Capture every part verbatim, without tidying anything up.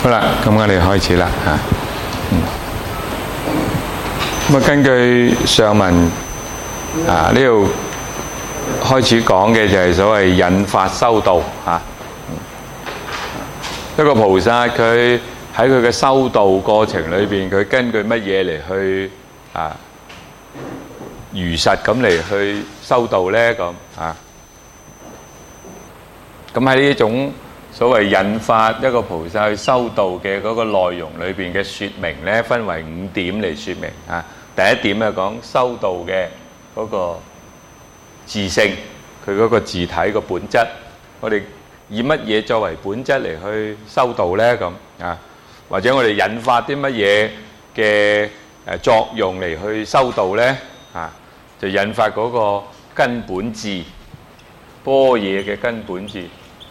好啦，咁我哋開始啦嚇。咁啊，根據上文啊呢度開始講嘅就係所謂引發修道嚇。一個菩薩佢喺佢嘅修道過程裏邊，佢根據乜嘢嚟去啊如實咁嚟去修道咧？咁啊，咁喺呢種所謂引發一個菩薩去修道嘅嗰個內容裏邊嘅説明咧，分為五點嚟説明啊。第一點係講修道嘅嗰個自性，佢嗰個自體個本質，我哋以乜嘢作為本質嚟去修道咧？咁啊，或者我哋引發啲乜嘢嘅誒作用嚟去修道咧？啊，就引發嗰個根本智，般若嘅根本智。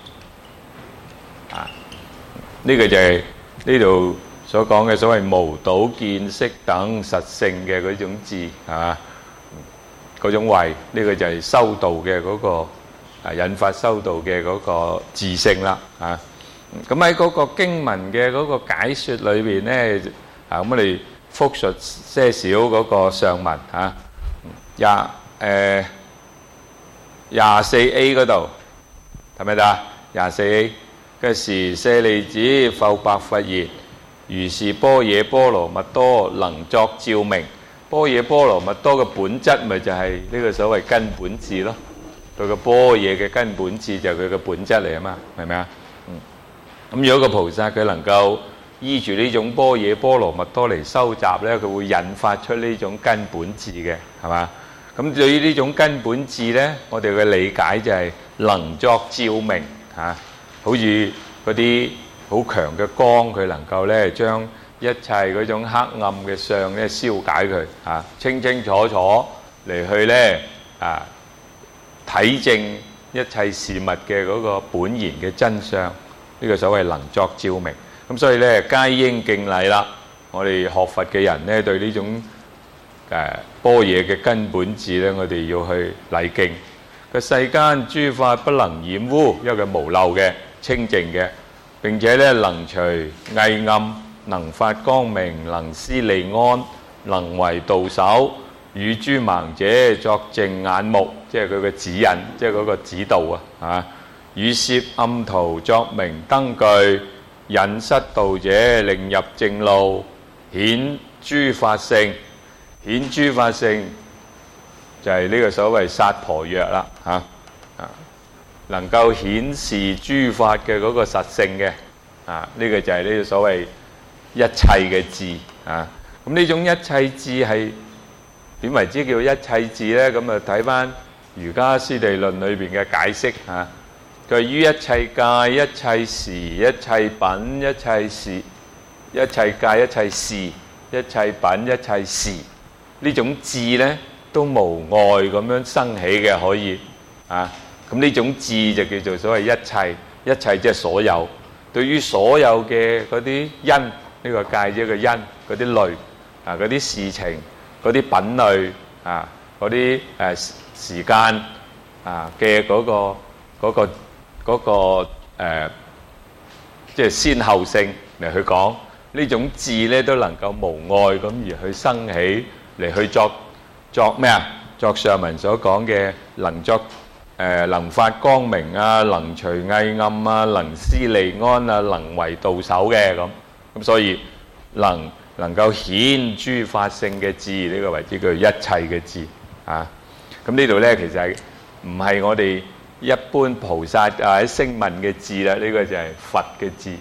啊！呢、這個就係呢度所講嘅所謂無倒見識等實性嘅嗰種智，係嘛？嗰種慧，呢、這個就係修道嘅嗰、那個啊引發修道嘅嗰個智性啦。啊！咁喺嗰個經文嘅嗰個解說裏邊咧，啊咁我哋複述些少嗰個上文嚇，廿誒廿四 A 嗰度係咪得？廿四 A。嘅時舍利子，復白佛言：如是般若波羅蜜多能作照明。般若波羅蜜多嘅本質咪就係呢個所謂根本智咯。佢個般若嘅根本智就係佢嘅本質嚟啊嘛，係咪啊？嗯。咁如果個菩薩佢能夠依住呢種般若波羅蜜多嚟收集咧，佢會引發出呢種根本智嘅，係嘛？咁對於呢種根本智咧，我哋嘅理解就係能作照明嚇。好似嗰啲好強嘅光，佢能夠咧將一切嗰種黑暗嘅相咧消解佢啊，清清楚楚嚟去咧啊體證一切事物嘅嗰個本然嘅真相，呢、這個所謂能作照明。咁所以咧皆應敬禮啦。我哋學佛嘅人咧對呢種誒般若嘅根本智咧，我哋要去禮敬。個世間諸法不能染污，因為佢無漏嘅。清淨嘅，並且咧能除翳暗，能發光明，能施利安，能為導首，與諸盲者作淨眼目，即係佢嘅指引，即係嗰個指導啊！啊，與攝暗途作明燈具，引失道者令入正路，顯諸法性，顯諸法性就係呢個所謂薩婆若啦，嚇啊！能夠顯示諸法嘅嗰個實性嘅，啊，呢、這個就係呢個所謂一切嘅智啊。咁呢種一切智係點為之叫一切智咧？咁啊睇翻瑜伽師地論裏邊嘅解釋嚇，佢、啊、於一切界、一切時、一切品、一切事、一切界、一切事、一切品、一切時呢種智咧，都無礙咁樣生起嘅，可以啊。咁呢種智就叫做所謂一切，一切即係所有。對於所有嘅嗰啲因，呢、這個界即係個因，嗰啲類啊，嗰啲事情，嗰啲品類啊，嗰啲誒時間啊嘅嗰個嗰、那個嗰、那個誒，即、呃、係、就是、先後性嚟去講呢種智咧，都能夠無礙咁而去生起嚟去作作咩啊？作上文所講嘅能作。誒、呃、能發光明啊，能除翳暗啊，能施利安啊，能為導首嘅咁，咁所以能能夠顯諸法性嘅智，呢、這個為之叫一切嘅智啊。咁呢度咧其實係唔係我哋一般菩薩啊喺聲聞嘅智啦？呢、這個就係佛嘅智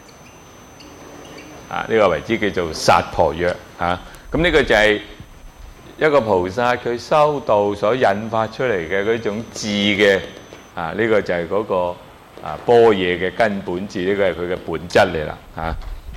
啊。呢、這個為之叫做薩婆若啊。咁呢個就係、是。一個菩薩佢修道所引發出嚟嘅嗰種智嘅啊，呢、這個就係嗰、那個啊般若嘅根本智，呢、這個係佢嘅本質嚟啦嚇。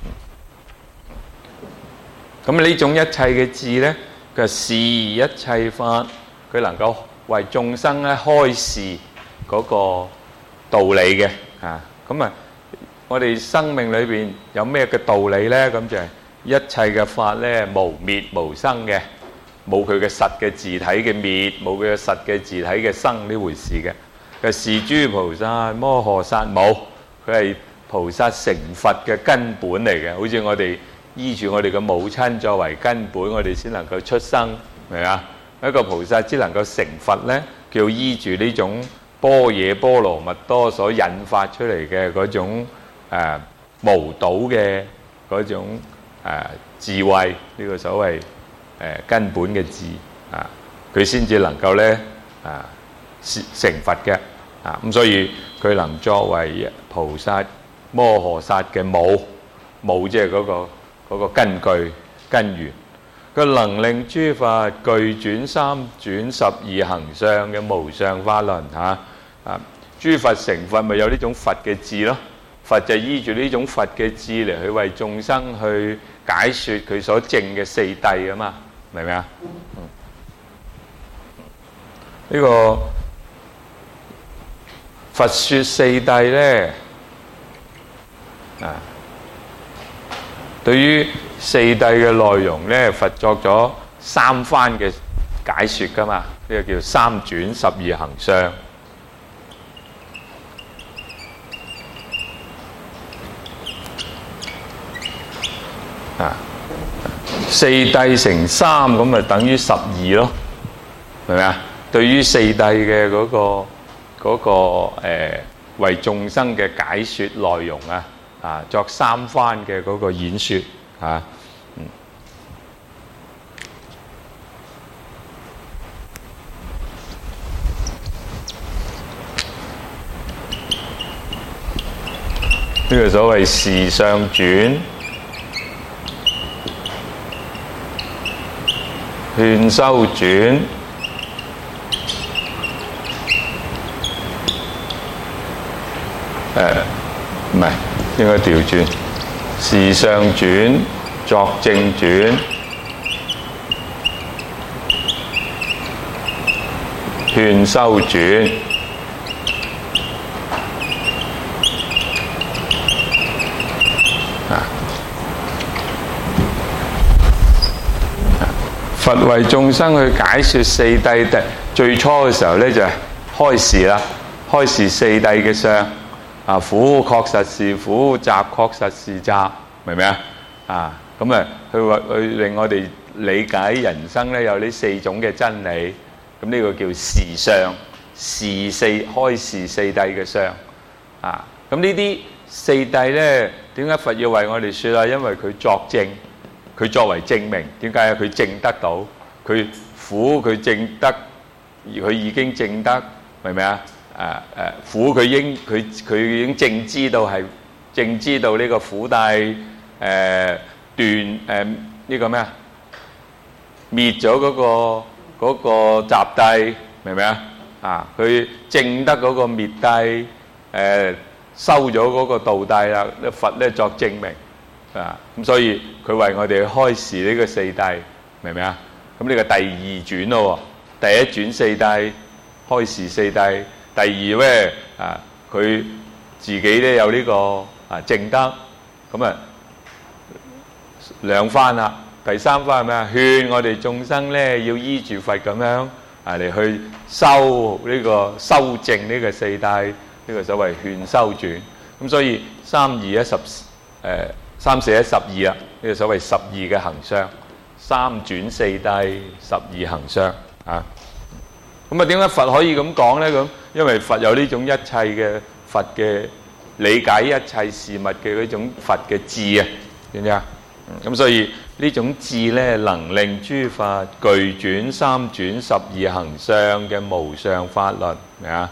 咁呢種一切嘅智咧，佢係示一切法，佢能夠為眾生咧開示嗰個道理嘅嚇。咁啊，我哋生命裏邊有咩嘅道理咧？咁就係一切嘅法咧無滅無生嘅。冇佢嘅實嘅自體嘅滅，冇佢嘅實嘅自體嘅生呢回事嘅。佢係示諸菩薩摩訶薩母，佢係菩薩成佛嘅根本嚟嘅，好似我哋依住我哋嘅母親作為根本，我哋先能夠出生，明啊？一個菩薩只能夠成佛呢，叫依住呢種般若波羅蜜多所引發出嚟嘅嗰種誒、呃、無倒嘅嗰種、呃、智慧，呢、這個所謂誒、呃、根本嘅智啊，佢先至能夠呢啊成佛嘅啊，咁所以佢能作為菩薩摩訶薩嘅母，母即係嗰個嗰個根據根源，佢能令諸法具轉三轉十二行相嘅無上法輪嚇啊！諸佛成佛咪有呢種佛嘅智咯，佛就依住呢種佛嘅智嚟去為眾生去解説佢所證嘅四諦啊嘛，明唔明啊？嗯，呢個佛説四諦咧啊，對於四諦嘅內容咧，佛作咗三番嘅解説噶嘛，呢個叫三轉十二行相啊，四諦乘三咁咪等於十二咯，明唔明啊？對於四諦嘅嗰個嗰個誒為眾生嘅解説內容啊，啊作三番嘅嗰個演説啊，嗯，呢個所謂時相轉、勸修轉、誒唔係應該調轉，時相轉、作證轉、勸修轉。佛為眾生去解説四諦，最初嘅時候咧就係開示啦，開示四諦嘅相啊，苦確實是苦，集確實是集，明唔明啊？啊，咁啊，去話去令我哋理解人生咧有呢四種嘅真理，咁呢個叫示相，示四開示四諦嘅相啊，咁呢啲四諦咧，點解佛要為我哋説啊？因為佢作證。佢作為證明，點解啊？佢證得到，佢苦佢證得，佢已經證得，明唔明啊？誒誒，苦佢應佢佢已經證知道係證知道呢個苦諦誒斷誒呢個咩啊？滅咗嗰個嗰個集諦，明唔明啊？啊，佢證得嗰個滅諦，誒收咗嗰個道諦啦，佛咧作證明。啊，咁所以佢為我哋開示呢個四諦，明唔明啊？咁呢個第二轉咯，第一轉四諦開示四諦，第二咧啊，佢自己咧有呢個啊證得，咁啊兩番啦。第三番係咩啊？勸我哋眾生咧要依住佛咁樣啊嚟去修呢個修證呢個四諦，呢個所謂勸修轉。咁所以三二一十誒。三四一十二啊，呢個所謂十二嘅行相，三轉四諦，十二行相啊。咁啊，點解佛可以咁講咧？咁因為佛有呢種一切嘅佛嘅理解一切事物嘅嗰種佛嘅智啊，知唔知啊？咁所以呢種智咧，能令諸法具轉三轉十二行相嘅無上法輪，明啊？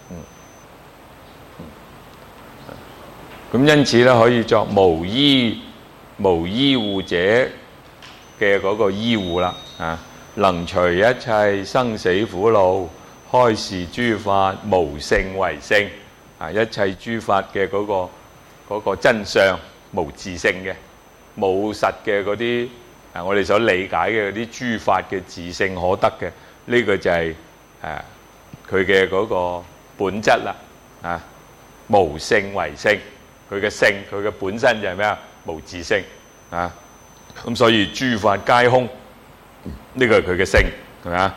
咁因此咧，可以作無依無依護者嘅嗰個依護啦，啊，能除一切生死苦惱，開示諸法無性為性，啊，一切諸法嘅嗰個嗰個真相無自性嘅，冇實嘅嗰啲啊，我哋所理解嘅嗰啲諸法嘅自性可得嘅，呢個就係誒佢嘅嗰個本質啦，啊，無性為性。佢嘅性，佢嘅本身就係咩啊？無自性啊！咁所以諸法皆空，呢個係佢嘅性，係咪啊？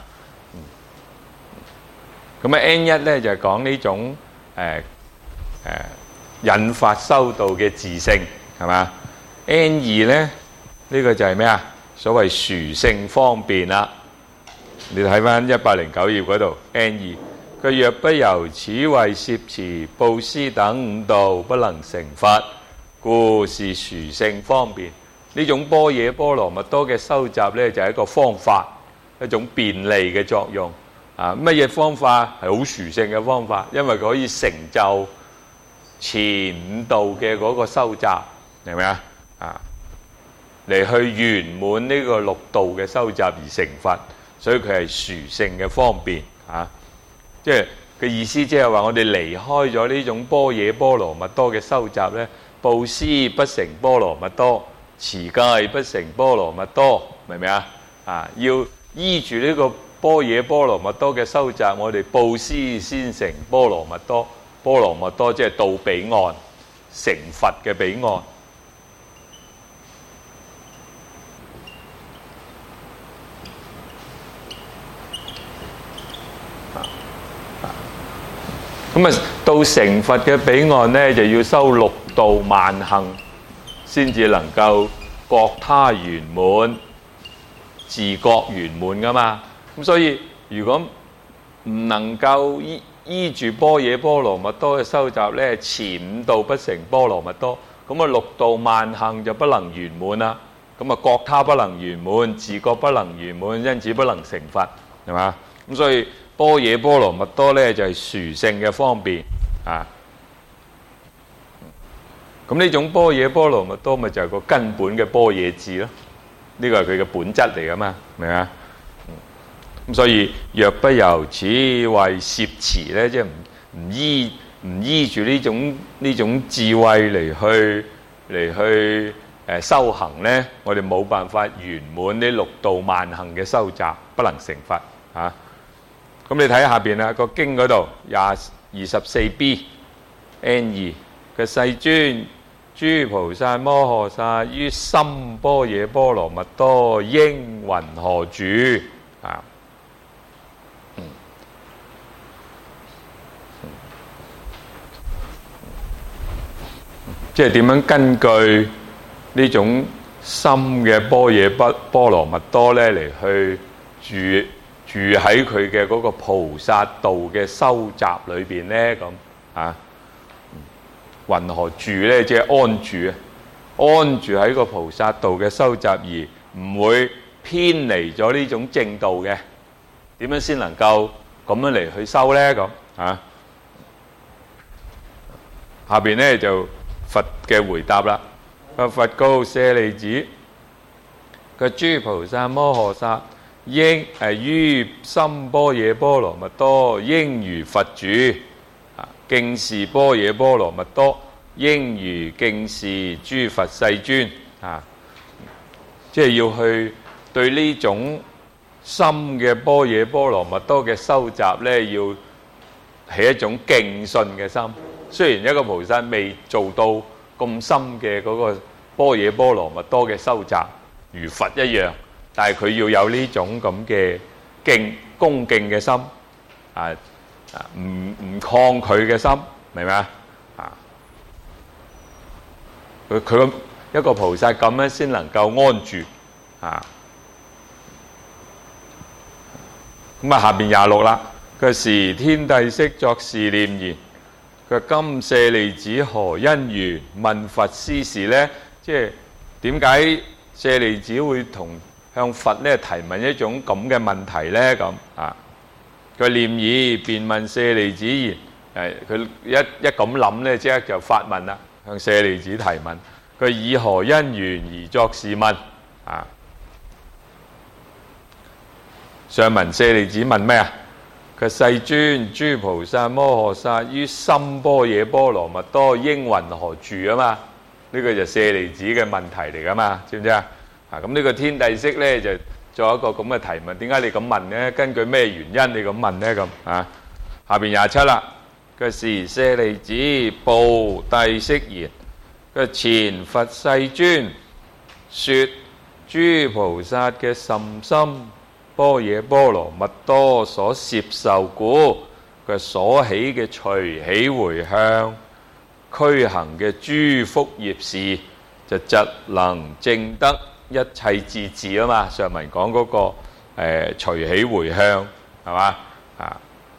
咁啊 N 一咧就係講呢種誒誒引發修道嘅自性，係嘛 ？N 二咧，呢個就係咩啊？所謂殊勝方便啦。你睇翻一百零九頁嗰度 N 二，佢若不由此為攝持、布施等五道，不能成佛，故是殊勝方便。呢種般若波羅蜜多嘅修習呢，就係一個方法，一種便利嘅作用。啊，乜嘢方法係好殊勝嘅方法？因為佢可以成就前五道嘅嗰個修習，明唔明啊？啊，嚟去圓滿呢個六道嘅修習而成佛，所以佢係殊勝嘅方便。啊，即係嘅意思，即係話我哋離開咗呢種般若波羅蜜多嘅修習呢，布施不成波羅蜜多，持戒不成波羅蜜多，明唔明啊？啊，要依住呢個般若波羅蜜多嘅修習，我哋布施先成波羅蜜多。波羅蜜多即係到彼岸，成佛嘅彼岸。咁啊，到成佛嘅彼岸呢，就要修六度萬行，先至能夠覺他圓滿、自覺圓滿噶嘛。咁所以如果唔能夠依依住般若波羅蜜多嘅修習呢，前五道不成波羅蜜多，咁啊六度萬行就不能圓滿啦。咁啊覺他不能圓滿，自覺不能圓滿，因此不能成佛，係嘛？咁所以般若波羅蜜多呢，就係殊勝嘅方便啊。咁呢種般若波羅蜜多咪就係個根本嘅般若智咯。呢個係佢嘅本質嚟噶嘛，明唔明啊？咁所以若不由此為攝持咧，即係唔唔依唔依住呢種呢種智慧嚟去嚟去誒修行咧，我哋冇辦法圓滿呢六度萬行嘅修習，不能成佛嚇。咁你睇下邊啦，個經嗰度廿二十四 B N 二嘅世尊，諸菩薩摩訶薩於心般若波羅蜜多應云何住啊？即係點樣根據呢種心嘅般若波波羅蜜多咧嚟去住住喺佢嘅嗰個菩薩道嘅修習裏邊咧？咁啊，云何住咧？即係安住啊，安住喺個菩薩道嘅修習而唔會偏離咗呢種正道嘅，點樣先能夠咁樣嚟去修咧？咁啊，下邊咧就佛嘅回答啦。佛告舍利子：個諸菩薩摩訶薩應係於心般若波羅蜜多應如佛住，啊，敬事般若波羅蜜多應如敬事諸佛世尊，啊，即係要去對呢種心嘅般若波羅蜜多嘅修習咧，要起一種敬信嘅心。雖然一個菩薩未做到咁深嘅嗰個般若波羅蜜多嘅修習，如佛一樣，但係佢要有呢種咁嘅敬恭敬嘅心，啊啊唔唔抗拒嘅心，明唔明啊？啊，佢佢一個菩薩咁樣先能夠安住啊。咁啊，下邊廿六啦，佢時天帝釋作是念言。佢今舍利子何因緣問佛斯事呢？即係點解舍利子會同向佛咧提問一種咁嘅問題呢？咁啊，佢念已便問舍利子言，誒佢一一咁諗咧，即刻就發問啦，向舍利子提問。佢以何因緣而作是問？啊，上文舍利子問咩啊？佢世尊，諸菩薩摩訶薩於心般若波羅蜜多應云何住啊嘛？呢、這個就舍利子嘅問題嚟噶嘛？知唔知啊？啊咁呢個天帝釋咧就做一個咁嘅提問，點解你咁問呢？根據咩原因你咁問呢？咁啊，下邊廿七啦。佢時舍利子報帝釋言：佢前佛世尊說諸菩薩嘅甚深般若波羅蜜多所攝受故，佢所起嘅隨喜迴向， 驅行嘅諸福業事，就疾能證得一切智智啊嘛。上文講嗰、那個誒、呃、隨喜迴向係嘛啊？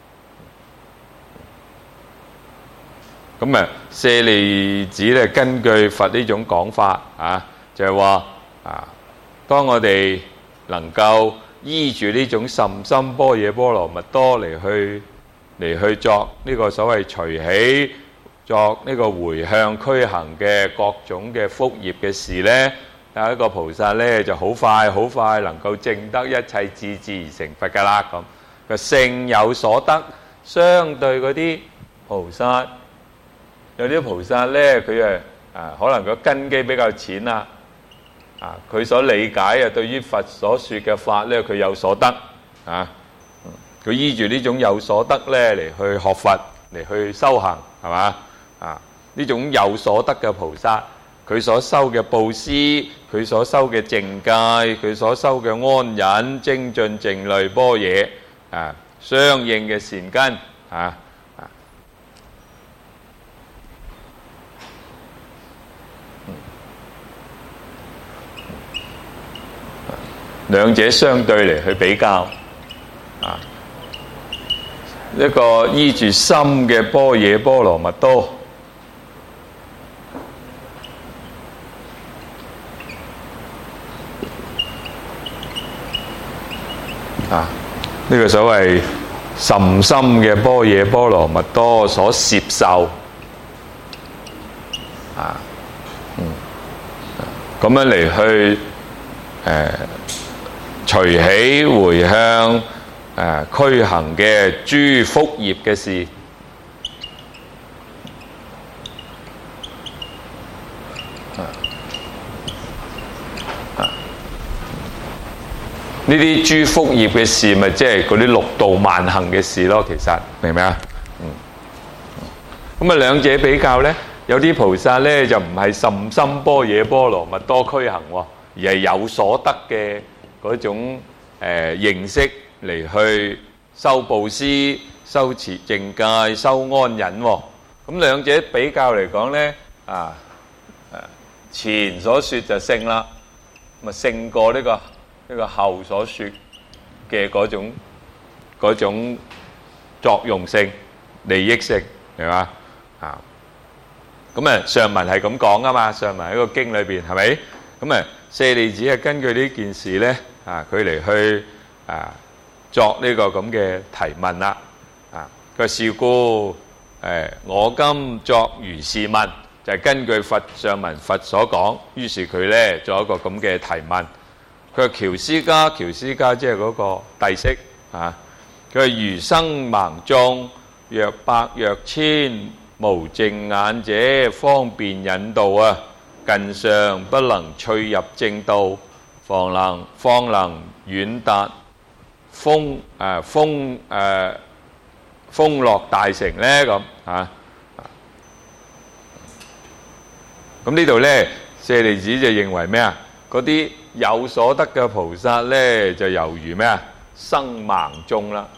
咁啊，舍利子咧根據佛呢種講法啊，就係話啊，當我哋能夠依住呢種甚深般若波羅蜜多嚟去嚟去作呢個所謂隨喜，作呢個迴向驅行嘅各種嘅福業嘅事呢，有一個菩薩呢就好快好快能夠證得一切智智而成佛噶啦。咁個勝有所得，相對嗰啲菩薩，有啲菩薩呢，佢誒啊可能個根基比較淺啦，啊佢所理解啊對於佛所說嘅法呢，佢有所得啊，佢依住呢種有所得呢嚟去學佛，嚟去修行，係嘛啊？呢種有所得嘅菩薩，佢所修嘅布施，佢所修嘅淨戒，佢所修嘅安忍、精進、靜慮、般若啊，相應嘅善根啊。兩者相對嚟去比較啊，一個依住深嘅般若波羅蜜多啊，呢個所謂甚深嘅般若波羅蜜多所攝受啊，嗯，咁樣嚟去誒。隨喜迴向誒驅行嘅諸福業嘅事，呢啲諸福業嘅事咪即係嗰啲六度萬行嘅事咯。其實明唔明啊？嗯，咁啊兩者比較咧，有啲菩薩咧就唔係甚深般若波羅蜜多驅行喎，而係有所得嘅嗰種誒認識嚟去修布施、修持淨戒、修安忍喎。咁兩者比較嚟講咧，啊誒前所說就勝啦，咪勝過呢個呢個後所說嘅嗰種嗰種作用性、利益性，係嘛啊？咁啊上文係咁講噶嘛，上文喺個經裏邊係咪？咁啊舍利子係根據呢件事咧。啊！佢嚟去啊作呢個咁嘅提問啦。啊，佢是故誒，我今作如是問，就係根據佛上文佛所講。於是佢咧作一個咁嘅提問。佢話憍屍迦，憍屍迦即係嗰個帝釋啊。佢話餘生盲眾若百若千，無淨眼者方便引導啊，近上不能趣入正道。方能方能遠達豐誒豐誒豐樂大成咧咁啊！咁呢度咧，舍利子就認為咩啊？嗰啲有所得嘅菩薩咧，就猶如咩啊？生盲眾啦，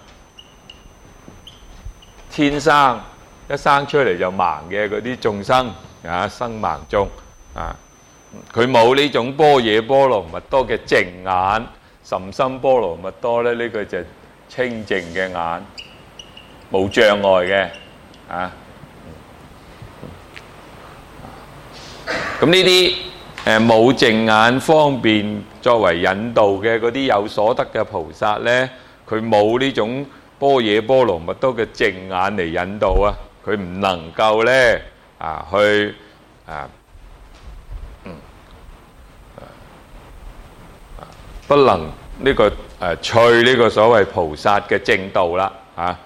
天生一生出嚟就盲嘅嗰啲眾生啊，生盲眾啊！佢冇呢種般若波羅蜜多嘅淨眼，甚深般羅蜜多咧，呢個就清淨嘅眼，冇障礙嘅啊。咁呢啲誒冇淨眼方便作為引導嘅嗰啲有所得嘅菩薩咧，佢冇呢種般若波羅蜜多嘅淨眼嚟引導啊，佢唔能夠咧啊去啊。不能呢個誒趣呢個所謂菩薩嘅正道啦嚇，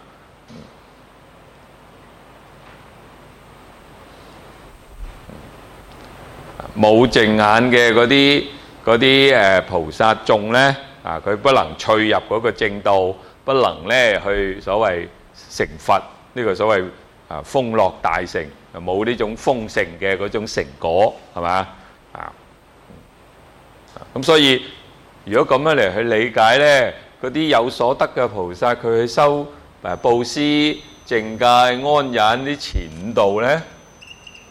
冇淨眼嘅嗰啲嗰啲誒菩薩眾咧啊，佢不能趣入嗰個正道，不能咧去所謂成佛呢個所謂啊豐樂大成，冇呢種豐盛嘅嗰種成果係嘛啊？咁所以。如果咁樣嚟去理解咧，嗰啲有所得嘅菩薩，佢去修誒布施、淨戒、安忍啲前五道咧，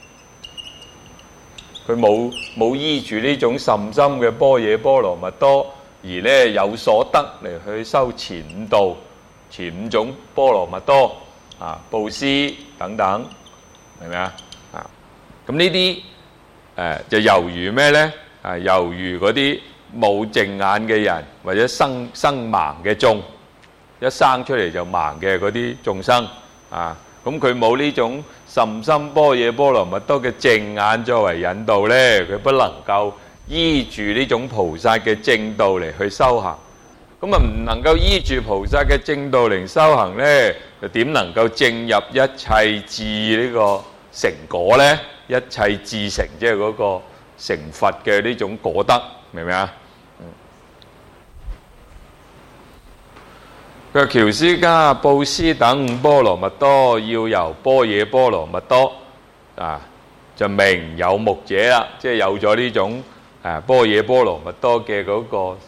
佢冇冇依住呢種甚深嘅般若波羅蜜多，而咧有所得嚟去修前五道、前五種波羅蜜多啊，布施等等，明唔明啊？啊，咁呢啲誒就猶如咩咧？啊，猶如嗰啲冇淨眼嘅人，或者生生盲嘅眾，一生出嚟就盲嘅嗰啲眾生啊，咁佢冇呢種甚深般若波羅蜜多嘅淨眼作為引導咧，佢不能夠依住呢種菩薩嘅正道嚟去修行。咁啊唔能夠依住菩薩嘅正道嚟修行咧，就點能夠證入一切智呢個成果咧？一切智成，即係嗰個成佛嘅呢種果德，明唔明啊？佢話憍施迦布施等五波羅蜜多，要由般若波羅蜜多啊，就明有目者啦，即係有咗呢種誒般若波羅蜜多嘅嗰個誒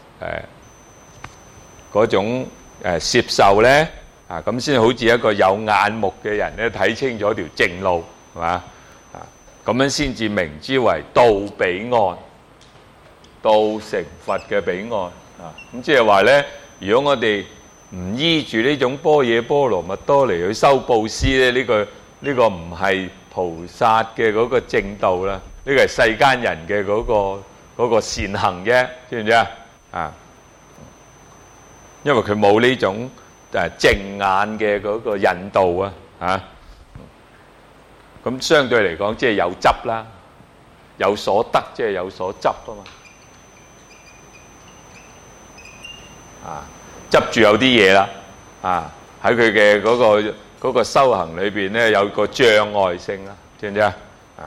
嗰種誒攝受咧啊，咁先好似一個有眼目嘅人咧睇清咗條正路，係嘛啊？咁樣先至明之為到彼岸，到成佛嘅彼岸啊！咁即係話咧，如果我哋唔依住呢種般若波羅蜜多嚟去修布施咧，呢個呢個唔係菩薩嘅嗰個正道啦，呢個係世間人嘅嗰個嗰個善行啫，知唔知啊？啊，因為佢冇呢種誒淨眼嘅嗰個引導啊，嚇。咁相對嚟講，即係有執啦，有所得，即係有所執啊嘛，啊。執住有啲嘢啦，啊喺佢嘅嗰個嗰個修行裏邊咧，有個障礙性啦，知唔知啊？啊，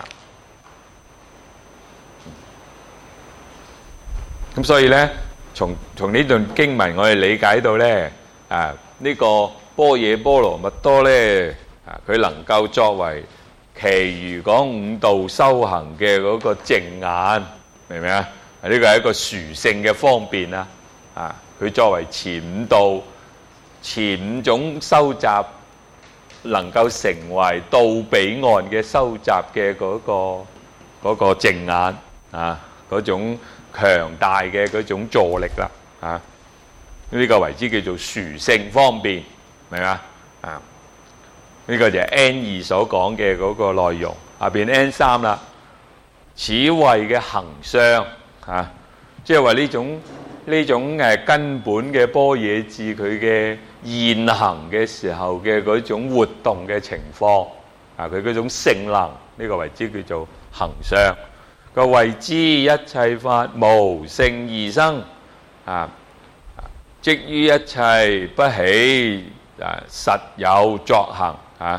咁所以咧，從從呢段經文我哋理解到咧，啊呢個般若波羅蜜多咧，啊佢能夠作為其餘嗰五道修行嘅嗰個淨眼，明唔明啊？呢個係一個殊勝嘅方便啦，啊！佢作為前五道、前五種收集，能夠成為到彼岸嘅收集嘅嗰個嗰個淨眼啊，嗰種強大嘅嗰種助力啦啊！呢個為之叫做殊勝方便，明嘛啊？呢個就係 N 二所講嘅嗰個內容，下邊 N 三啦，此謂嘅行相啊，即係話呢種。呢種誒根本嘅般若智，佢嘅現行嘅時候嘅嗰種活動嘅情況啊，佢嗰種性能，呢個為之叫做行相。個謂之一切法無性而生啊，即於一切不起啊實有作行啊。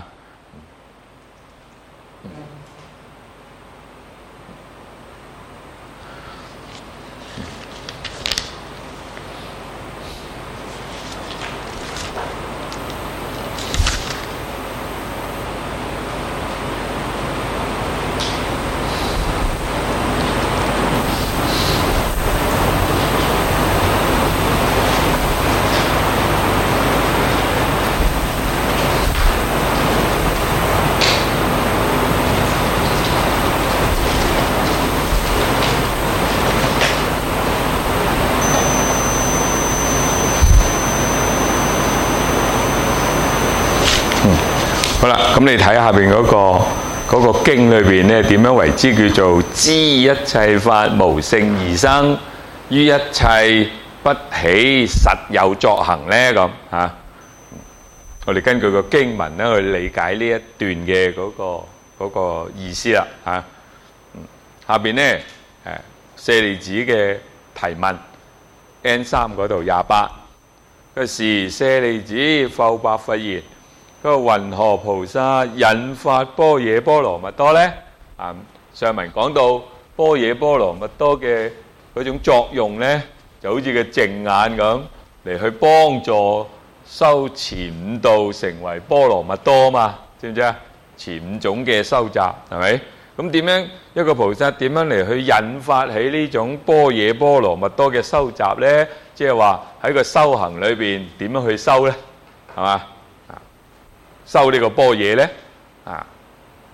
好啦，咁你睇下邊嗰個嗰個經裏邊咧，點樣為之叫做知一切法無性而生，於一切不起實有作行咧？咁嚇，我哋根據個經文咧去理解呢一段嘅嗰個嗰個意思啦嚇。下邊咧誒舍利子嘅提問 N 三嗰度廿八，嗰時舍利子復白佛言。嗰個云何菩薩引發般若波羅蜜多呢？啊，上文講到般若波羅蜜多嘅嗰種作用呢，就好似個淨眼咁嚟去幫助修前五道成為波羅蜜多嘛，知唔知啊？前五種嘅收集係咪？咁點樣一個菩薩點樣嚟去引發起呢種般若波羅蜜多嘅收集呢？即係話喺個修行裏邊點樣去修呢？係嘛？修呢個般若咧，啊，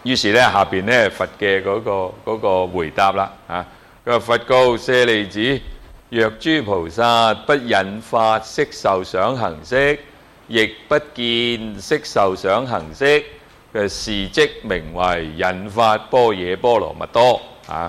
於是咧下邊咧佛嘅嗰、嗰個嗰、個回答啦啊，佢話佛告舍利子，若諸菩薩不引發色受想行識，亦不見色受想行識嘅是即名為引發般若波羅蜜多啊。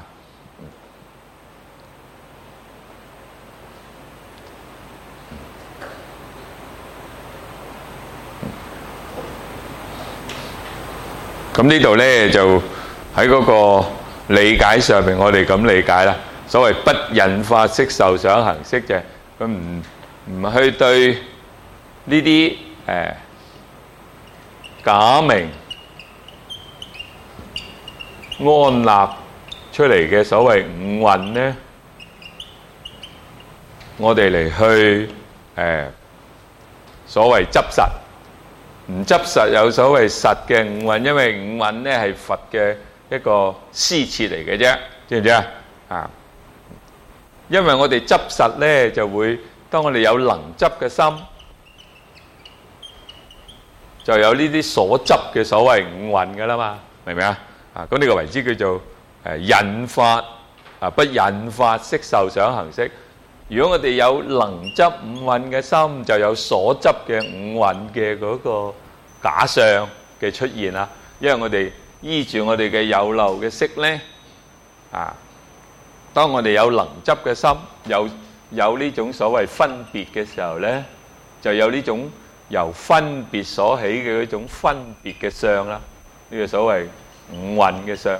咁呢度呢，就喺嗰個理解上面，我哋咁理解啦。所謂不引發色受想行識就係佢唔唔去對呢啲誒假名安立出嚟嘅所謂五蘊呢，我哋嚟去誒所謂執實。唔執實有所謂實嘅五蘊，因為五蘊呢係佛嘅一個施設嚟嘅啫，知唔知啊？啊，因為我哋執實呢，就會當我哋有能執嘅心，就有呢啲所執嘅所謂五蘊噶啦嘛，明唔明啊？啊，咁呢個為之叫做誒引發啊，不引發色受想行識。如果我哋有能執五蘊嘅心，就有所執嘅五蘊嘅嗰個假相嘅出現啦。因為我哋依住我哋嘅有漏嘅識呢，啊，當我哋有能執嘅心，有有呢種所謂分別嘅時候呢，就有呢種由分別所起嘅嗰種分別嘅相啦。呢個所謂五蘊嘅相，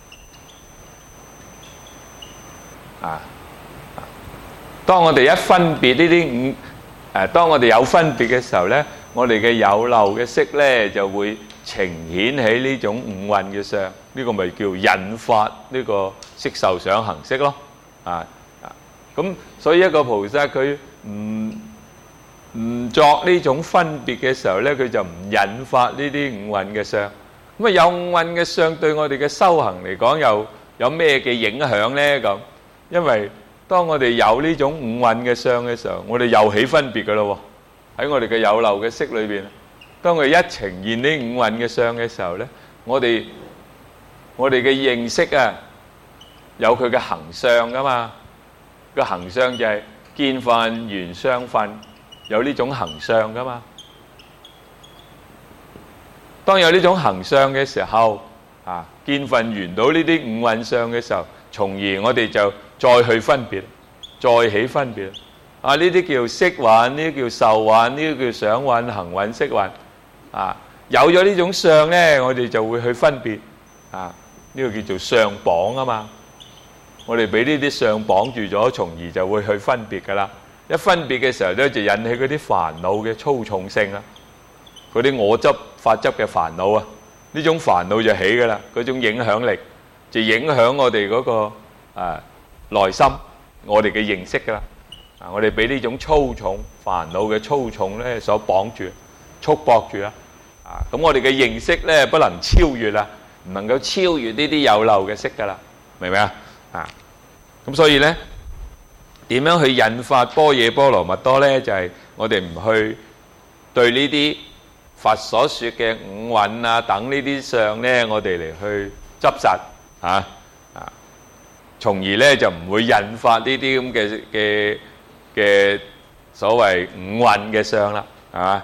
啊。當我哋一分別呢啲五誒，當我哋有分別嘅時候呢，我哋嘅有漏嘅識呢就會呈現起呢種五蘊嘅相，呢個咪叫引發呢個色受想行識咯，啊啊！咁所以一個菩薩佢唔唔作呢種分別嘅時候呢，佢就唔引發呢啲五蘊嘅相。咁啊，有五蘊嘅相對我哋嘅修行嚟講，又有咩嘅影響呢？咁因為當我哋有呢種五蘊嘅相嘅時候，我哋又起分別噶咯喎。喺我哋嘅有漏嘅識裏邊，當佢一呈現呢五蘊嘅相嘅時候呢，我哋我哋嘅認識啊，有佢嘅行相噶嘛。個行相就係見分緣相分，有呢種行相噶嘛。當有呢種行相嘅時候，啊，見分緣到呢啲五蘊相嘅時候，從而我哋就再去分別，再起分別。啊，呢啲叫色蘊，呢啲叫受蘊，呢啲叫想蘊、行蘊、識蘊。啊，有咗呢種相呢，我哋就會去分別。啊，呢個叫做相綁啊嘛。我哋俾呢啲相綁住咗，從而就會去分別噶啦。一分別嘅時候咧，就引起嗰啲煩惱嘅粗重性啦。嗰啲我執、法執嘅煩惱啊，呢種煩惱就起噶啦。嗰種影響力就影響我哋嗰個啊內心，我哋嘅認識噶啦。啊，我哋俾呢種粗重煩惱嘅粗重咧所綁住、束縛住啦。啊，咁我哋嘅認識咧不能超越啦，唔能夠超越呢啲有漏嘅識噶啦，明唔明啊？啊，咁所以咧，點樣去引發般若波羅蜜多咧？就係我哋唔去對呢啲佛所說嘅五蘊啊等呢啲相咧，我哋嚟去執實嚇啊，從而咧就唔會引發呢啲咁嘅嘅嘅所謂五蘊嘅相啦，係嘛？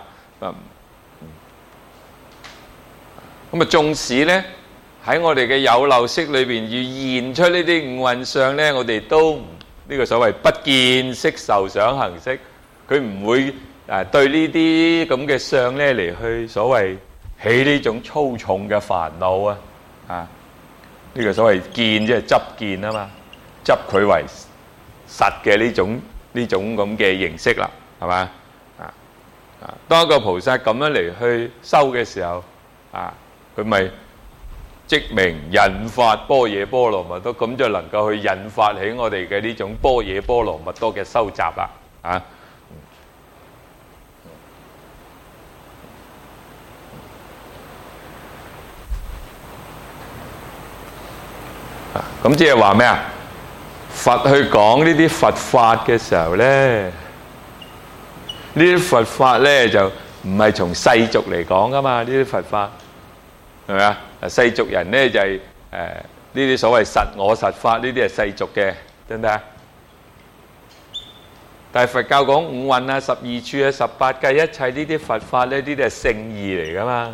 咁啊，縱使咧喺我哋嘅有漏識裏邊要現出呢啲五蘊相咧，我哋都呢個所謂不見色受想行識，佢唔會誒對呢啲咁嘅相咧嚟去所謂起呢種粗重嘅煩惱啊！啊，呢個所謂見即係執見啊嘛，執佢為實嘅呢種呢種咁嘅形式啦，係嘛？啊啊，當一個菩薩咁樣嚟去修嘅時候，啊，佢咪即名引發般若波羅蜜多，咁就能夠去引發起我哋嘅呢種般若波羅蜜多嘅收集啦，啊！咁即係話咩啊？佛去講呢啲佛法嘅時候咧，呢啲佛法咧就唔係從世俗嚟講噶嘛，呢啲佛法係咪啊？ 世俗人咧就係誒呢啲所謂實我實法，呢啲係世俗嘅，得唔得啊？但係佛教講五蘊啊、十二處啊、十八界一切呢啲佛法咧，呢啲係聖義嚟噶嘛？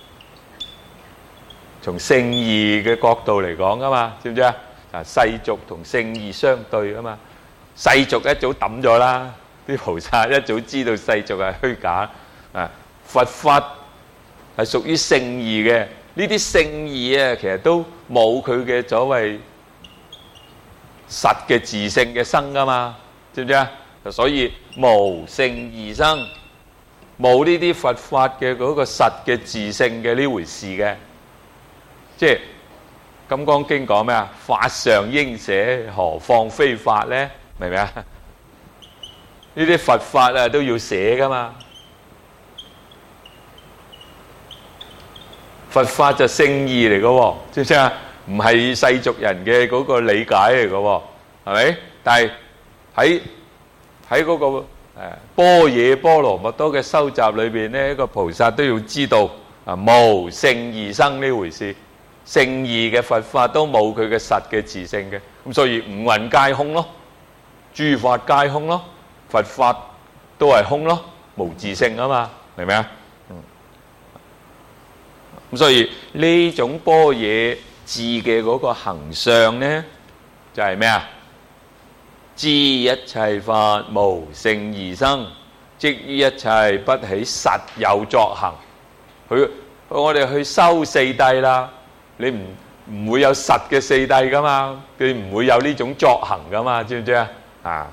從聖義嘅角度嚟講噶嘛，知唔知啊？啊，世俗同聖義相對噶嘛，世俗一早抌咗啦，啲菩薩一早知道世俗係虛假啊，佛法係屬於聖義嘅，呢啲聖義啊，其實都冇佢嘅所謂實嘅自性嘅生噶嘛，知唔知啊？所以無聖義生，冇呢啲佛法嘅嗰個實嘅自性嘅呢回事嘅。即係《金剛經》講咩啊？法上應捨，何況非法咧？明唔明啊？呢啲佛法啊都要捨噶嘛。佛法就聖義嚟嘅喎，知唔知啊？唔係世俗人嘅嗰個理解嚟嘅喎，係咪？但係喺喺嗰個誒般若波羅蜜多嘅修習裏邊咧，一個菩薩都要知道啊，無聖義生呢回事。聖義嘅佛法都冇佢嘅實嘅自性嘅，咁所以五蘊皆空咯，諸法皆空咯，佛法都係空咯，無自性啊嘛，明唔明啊？嗯，咁所以呢種般若智嘅嗰個行相咧，就係咩啊？知一切法無聖義生，即於一切不起實有作行。佢我哋去修四諦啦。你唔唔會有實嘅四諦噶嘛？佢唔會有呢種作行噶嘛？知唔知啊？啊，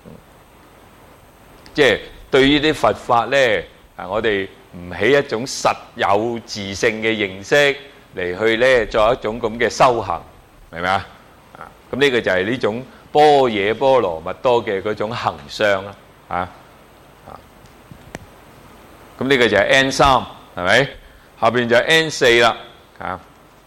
即係對於啲佛法咧，啊，我哋唔起一種實有自性嘅認識嚟去咧，作一種咁嘅修行，明唔明啊？啊，咁呢個就係呢種般若波羅蜜多嘅嗰種行相啦，啊啊，咁呢個就係 N 三，係咪？後邊就係 N 四啦，啊。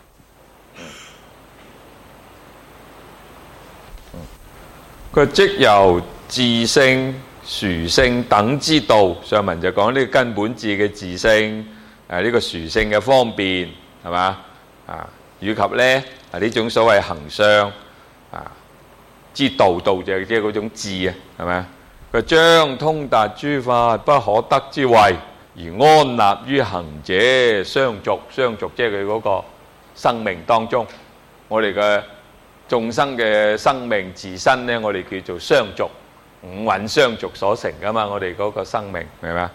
佢即由自性、殊性等之道，上文就講呢個根本智嘅自性，誒呢個殊性嘅方便，係嘛啊？以及咧啊呢種所謂行相啊之道，道就係即係嗰種智啊，係咪啊？佢將通達諸法不可得之慧，而安立於行者相續，相續即係佢嗰個生命當中，我哋嘅。眾生嘅生命自身咧，我哋叫做相續，五蘊相續所成噶嘛，我哋嗰個生命，明嘛？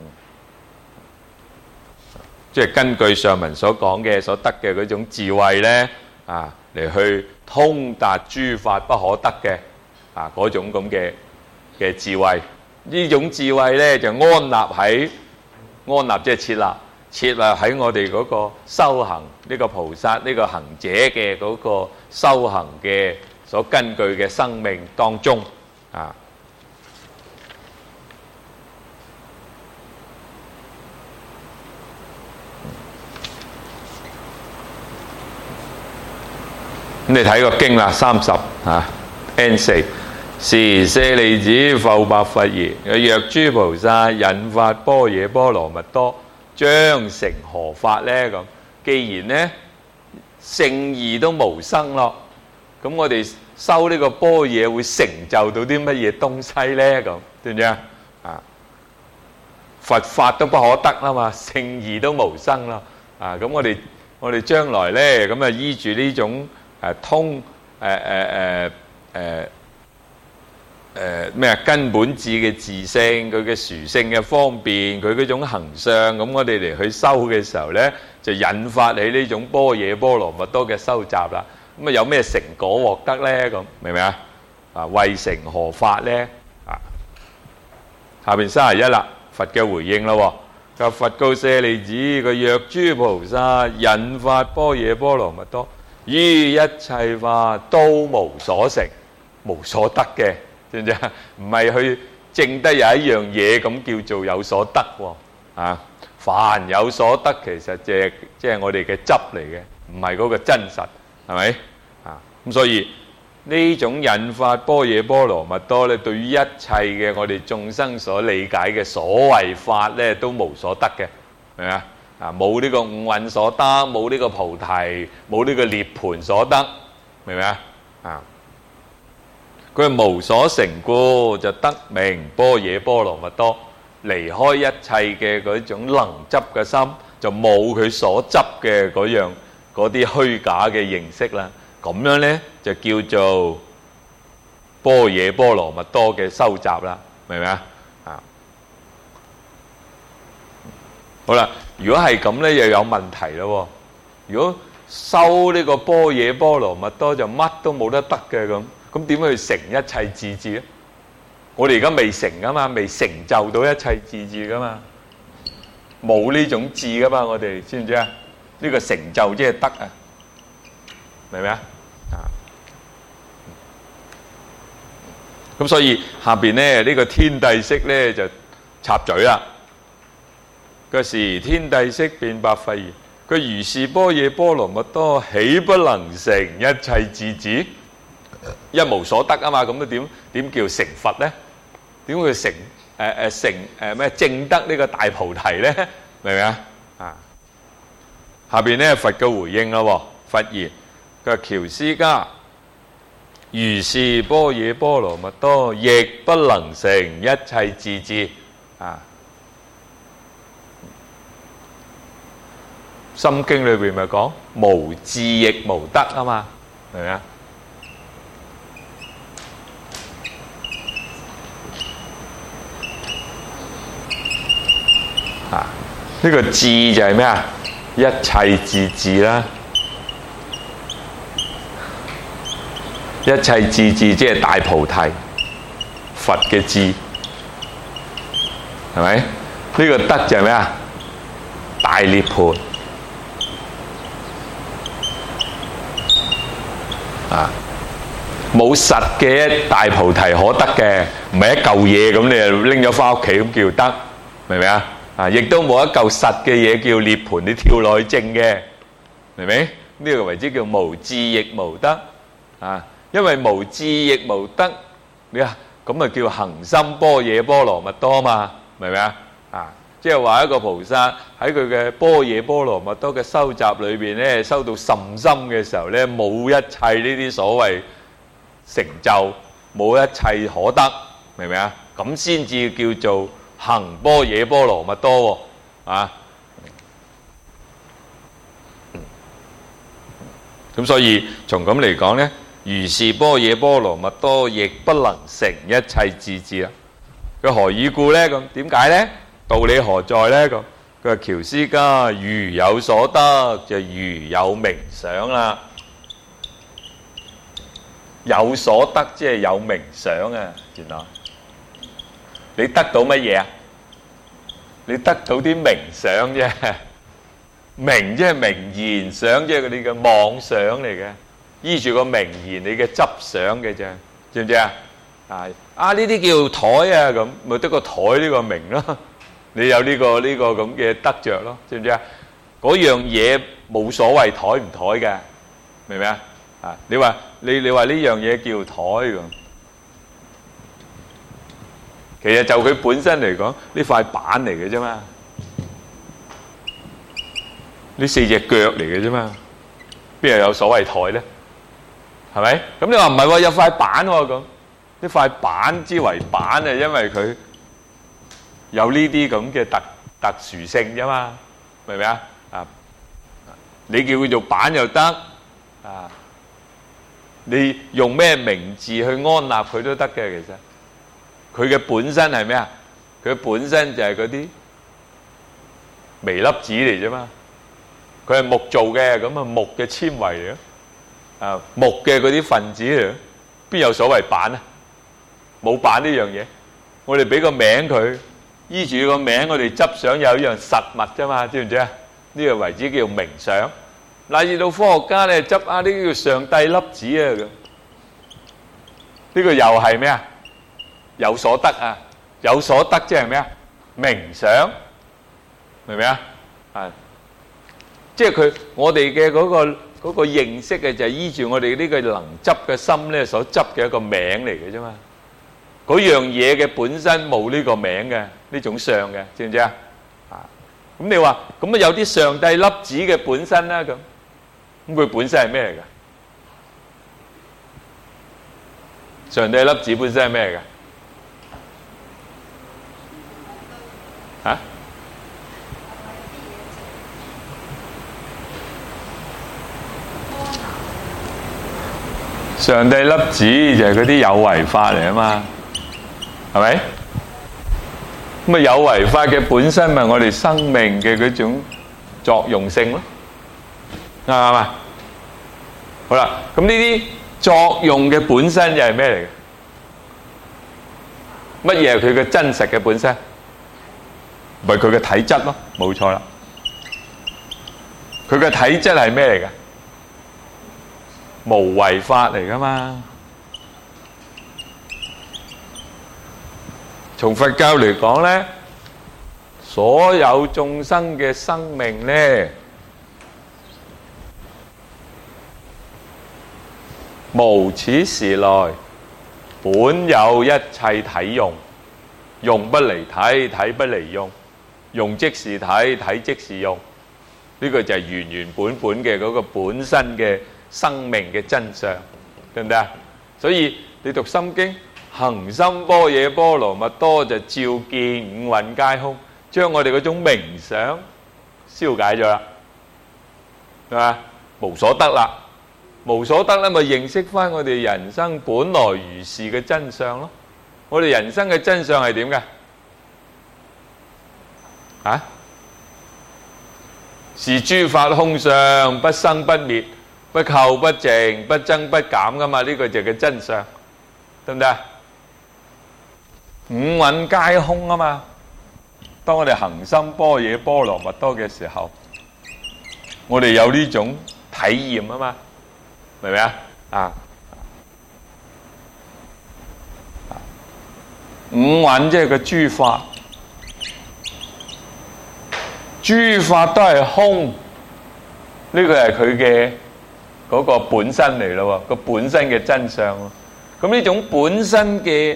即係根據上文所講嘅所得嘅嗰種智慧咧，啊嚟去通達諸法不可得嘅啊嗰種咁嘅嘅智慧，呢種智慧咧就安立喺安立即係設立。設立喺我哋嗰個修行呢個菩薩呢個行者嘅嗰個修行嘅所根據嘅生命當中啊，咁你睇個經啦，三十啊 N 四，時舍利子復白佛言：若諸菩薩引發般若波羅蜜多，將成何法咧？咁既然咧聖義都無生咯，咁我哋修呢個般若會成就到啲乜嘢東西咧？咁知唔知啊？啊，佛法都不可得啦嘛，聖義都無生啦。啊，咁我哋我哋將來咧，咁啊依住呢種誒通誒誒誒誒誒咩啊根本智嘅自性，佢嘅殊性嘅方便，佢嗰種行相，咁我哋嚟去修嘅時候咧，就引發起呢種般若波羅蜜多嘅修習啦。咁啊有咩成果獲得咧？咁明唔明啊？啊為成何法咧？啊下邊三十一啦，佛嘅回應咯。佢話佛告舍利子：佢若諸菩薩引發般若波羅蜜多，於一切法都無所成，無所得嘅。知唔知啊？唔係去證得有一樣嘢咁叫做有所得喎。啊，凡有所得其實即係即係我哋嘅執嚟嘅，唔係嗰個真實，係咪？啊，咁所以呢種引發般若波羅蜜多咧，對於一切嘅我哋眾生所理解嘅所謂法咧，都無所得嘅，明唔明啊？ 啊，冇呢個五蘊所得，冇呢個菩提，冇呢個涅槃所得，明唔明啊？啊，佢係無所成故，就得名般若波羅蜜多。離開一切嘅嗰種能執嘅心，就冇佢所執嘅嗰樣嗰啲虛假嘅認識啦。咁樣呢就叫做般若波羅蜜多嘅收集啦，明唔明啊？啊，好啦，如果係咁呢，又有問題咯。如果修呢個般若波羅蜜多就乜都冇得得嘅咁，咁點去成一切智智咧？我哋而家未成噶嘛，未成就到一切智智噶嘛，冇呢種智噶嘛，我哋知唔知啊？呢個成就即係得啊，明唔明啊？啊，咁所以下邊咧呢個天帝釋咧就插嘴啦。嗰時天帝釋辯白佛言：佢如是般若波羅蜜多，豈不能成一切智智？一無所得啊嘛，咁都點點叫成佛咧？點會成誒誒成誒咩證得呢個大菩提咧？明唔明啊？啊，下邊咧佛嘅回應咯，佛言：佢話憍尸迦，如是般若波羅蜜多，亦不能成一切智智。啊，心經裏邊咪講無智亦無得啊嘛，明唔明啊？啊！呢個智就係咩啊？一切智智啦，一切智智即係大菩提，佛嘅智，係咪？呢個得就係咩啊？大涅槃啊！冇實嘅大菩提可得嘅，唔係一嚿嘢咁，你就拎咗翻屋企咁叫得，明唔明啊？啊！亦都冇一嚿實嘅嘢叫涅槃，你跳落去證嘅，明唔明？呢個為之叫無智亦無得啊！因為無智亦無得，你啊咁啊叫行深般若波羅蜜多嘛，明唔明啊？啊！即係話一個菩薩喺佢嘅般若波羅蜜多嘅收集裏邊咧，收到甚深嘅時候咧，冇一切呢啲所謂成就，冇一切可得，明唔明啊？咁先至叫做行般若波羅蜜多喎，啊！咁所以從咁嚟講咧，如是般若波羅蜜多，亦不能成一切智智啦。佢何以故咧？咁點解咧？道理何在咧？咁佢話憍尸迦，如有所得，就如有名想啦。有所得即係有名想啊！原來你得到乜嘢啊？你得到啲名想啫，名即係名言，想即係嗰啲嘅妄想嚟嘅，依住個名言你嘅執想嘅啫，知唔知啊？啊啊呢啲叫台啊，咁咪得個台呢個名咯，你有呢個呢個咁嘅得着咯，知唔知啊？嗰樣嘢冇所謂台唔台嘅，明唔明啊？啊，你話你你話呢樣嘢叫台咁。其實就佢本身嚟講，呢塊板嚟嘅啫嘛，呢四隻腳嚟嘅啫嘛，邊又有所謂台咧？係咪？咁你話唔係喎，有塊板喎咁，呢塊板之為板啊，因為佢有呢啲咁嘅特特殊性啫嘛，明唔明啊？啊，你叫佢做板又得啊，你用咩名字去安立佢都得嘅，其實。佢嘅本身係咩啊？佢本身就係嗰啲微粒子嚟啫嘛。佢係木做嘅，咁啊木嘅纖維嚟咯。啊木嘅嗰啲分子嚟，邊有所謂板啊？冇板呢樣嘢。我哋俾個名佢，依住個名，我哋執想有一樣實物啫嘛，知唔知啊？呢個為之叫名想。乃至到科學家咧執啊，呢個叫上帝粒子啊咁。呢個又係咩啊？有所得啊，有所得即係咩啊？名想，明唔明啊？係，即係佢我哋嘅嗰個嗰個認識嘅就係依住我哋呢個能執嘅心咧所執嘅一個名嚟嘅啫嘛。嗰樣嘢嘅本身冇呢個名嘅呢種相嘅，知唔知啊？啊， 咁你話咁啊有啲上帝粒子嘅本身啦，咁咁佢本身係咩嚟㗎？上帝粒子本身係咩嚟㗎？嚇？上帝粒子就係嗰啲有為法嚟啊嘛，係咪？咁啊有為法嘅本身咪我哋生命嘅嗰種作用性咯，啱唔啱啊？好啦，咁呢啲作用嘅本身又係咩嚟嘅？乜嘢係佢嘅真實嘅本身？咪佢嘅體質咯，冇錯啦。佢嘅體質係咩嚟嘅？無為法嚟噶嘛？從佛教嚟講咧，所有眾生嘅生命咧，無始時來本有一切體用，用不離體，體不離用，用即是體，體即是用。呢個就係原原本本嘅嗰個本身嘅生命嘅真相，對唔對啊？所以你讀心經，行深般若波羅蜜多就照見五蘊皆空，將我哋嗰種冥想消解咗啦，係嘛？無所得啦，無所得咧，咪認識翻我哋人生本來如是嘅真相咯。我哋人生嘅真相係點嘅？啊？是諸法空相，不生不滅，不垢不淨，不增不減噶嘛？呢個就係個真相，得唔得啊？五蘊皆空啊嘛！當我哋行深般若波羅蜜多嘅時候，我哋有呢種體驗啊嘛，明唔明啊？啊，五蘊即係個諸法。諸法都係空，呢個係佢嘅嗰個本身嚟咯，個本身嘅真相。咁呢種本身嘅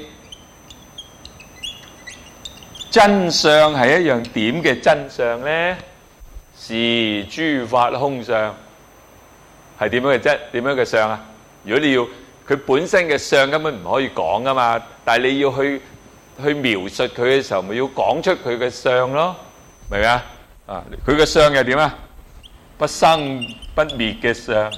真相係一樣點嘅真相咧？是諸法空相，係點樣嘅真？點樣嘅相啊？如果你要佢本身嘅相，根本唔可以講噶嘛。但係你要去去描述佢嘅時候，咪要講出佢嘅相咯，明唔明啊？啊！佢嘅相又點啊？不生不滅嘅相。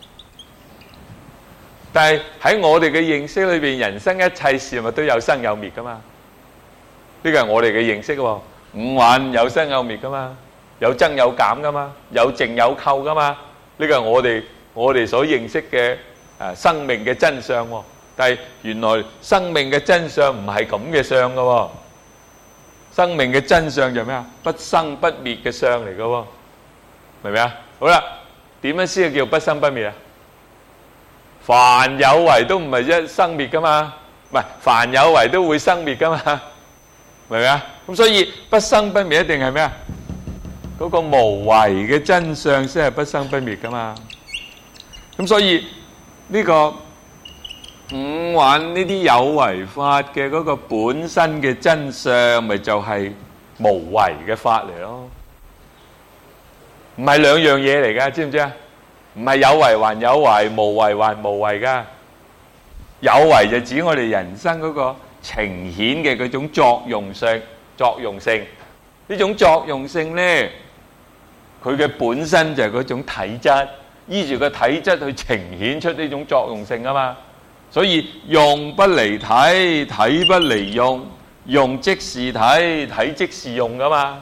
但係喺我哋嘅認識裏邊，人生一切事物都有生有滅噶嘛？呢個係我哋嘅認識喎。五蘊有生有滅噶嘛？有增有減噶嘛？有淨有垢噶嘛？呢個係我哋我哋所認識嘅誒生命嘅真相喎。但係原來生命嘅真相唔係咁嘅相噶喎。生命嘅真相就係咩啊？不生不滅嘅相嚟嘅喎，明唔明啊？好啦，點樣先叫不生不滅啊？凡有為都唔係一生滅噶嘛，唔係凡有為都會生滅噶嘛，明唔明啊？咁所以不生不滅一定係咩啊？嗰個無為嘅真相先係不生不滅噶嘛。咁所以呢個五蘊呢啲有為法嘅嗰個本身嘅真相，咪就係無為嘅法嚟咯，唔係兩樣嘢嚟噶，知唔知啊？唔係有為還有為，無為還無為噶。有為就指我哋人生嗰個呈現嘅嗰種作用性，作用性呢種作用性咧，佢嘅本身就係嗰種體質，依住個體質去呈現出呢種作用性啊嘛。所以用不離體，體不離用，用即是體，體即是用噶嘛。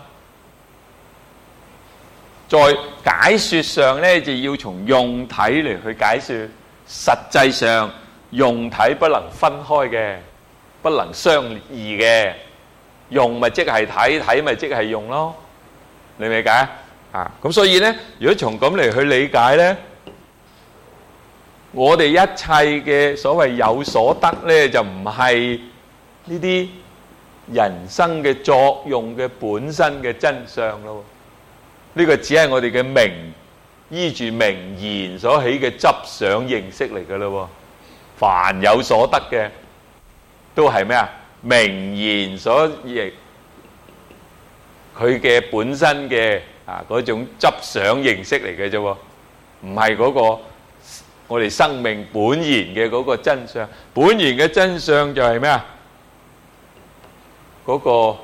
在解說上咧，就要從用體嚟去解說。實際上用體不能分開嘅，不能相異嘅。用咪即係體，體咪即係用咯。你明解啊？咁所以咧，如果從咁嚟去理解咧，我哋一切嘅所謂有所得咧，就唔係呢啲人生嘅作用嘅本身嘅真相咯。呢個只係我哋嘅名，依住名言所起嘅執想認識嚟噶咯。凡有所得嘅，都係咩啊？名言所譯佢嘅本身嘅啊嗰種執想認識嚟嘅啫喎，唔係嗰個我哋生命本然嘅嗰個真相。本然嘅真相就係咩啊？嗰個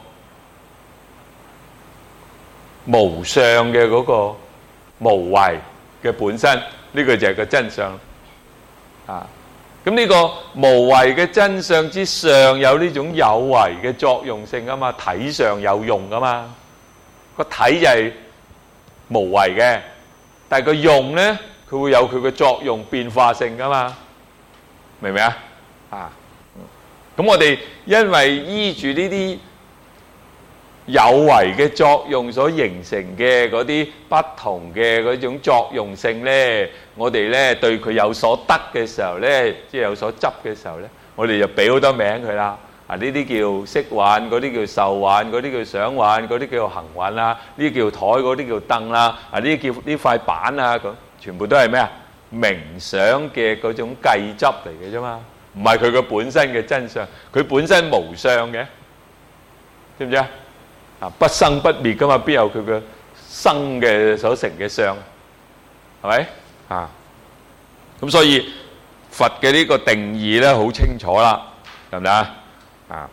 無相嘅嗰個無為嘅本身，呢個就係個真相啊！咁呢個無為嘅真相之上有呢種有為嘅作用性啊嘛，體上有用噶嘛，個體就係無為嘅，但係個用咧，佢會有佢嘅作用變化性噶嘛，明唔明啊？啊，咁我哋因為依住呢啲有為嘅作用所形成嘅嗰啲不同嘅嗰種作用性咧，我哋咧對佢有所得嘅時候咧，即係有所執嘅時候咧，我哋就俾好多名佢啦。啊，呢啲叫色幻，嗰啲叫受幻，嗰啲叫想幻，嗰啲叫行幻啦，呢啲叫台，嗰啲叫凳啦，啊呢啲叫呢塊板啊，咁全部都係咩啊？名想嘅嗰種計執嚟嘅啫嘛，唔係佢個本身嘅真相，佢本身無相嘅，知唔知啊？啊，不生不滅噶嘛，邊有佢嘅生嘅所成嘅相，係咪啊？咁所以佛嘅呢個定義咧好清楚啦，係咪啊？啊，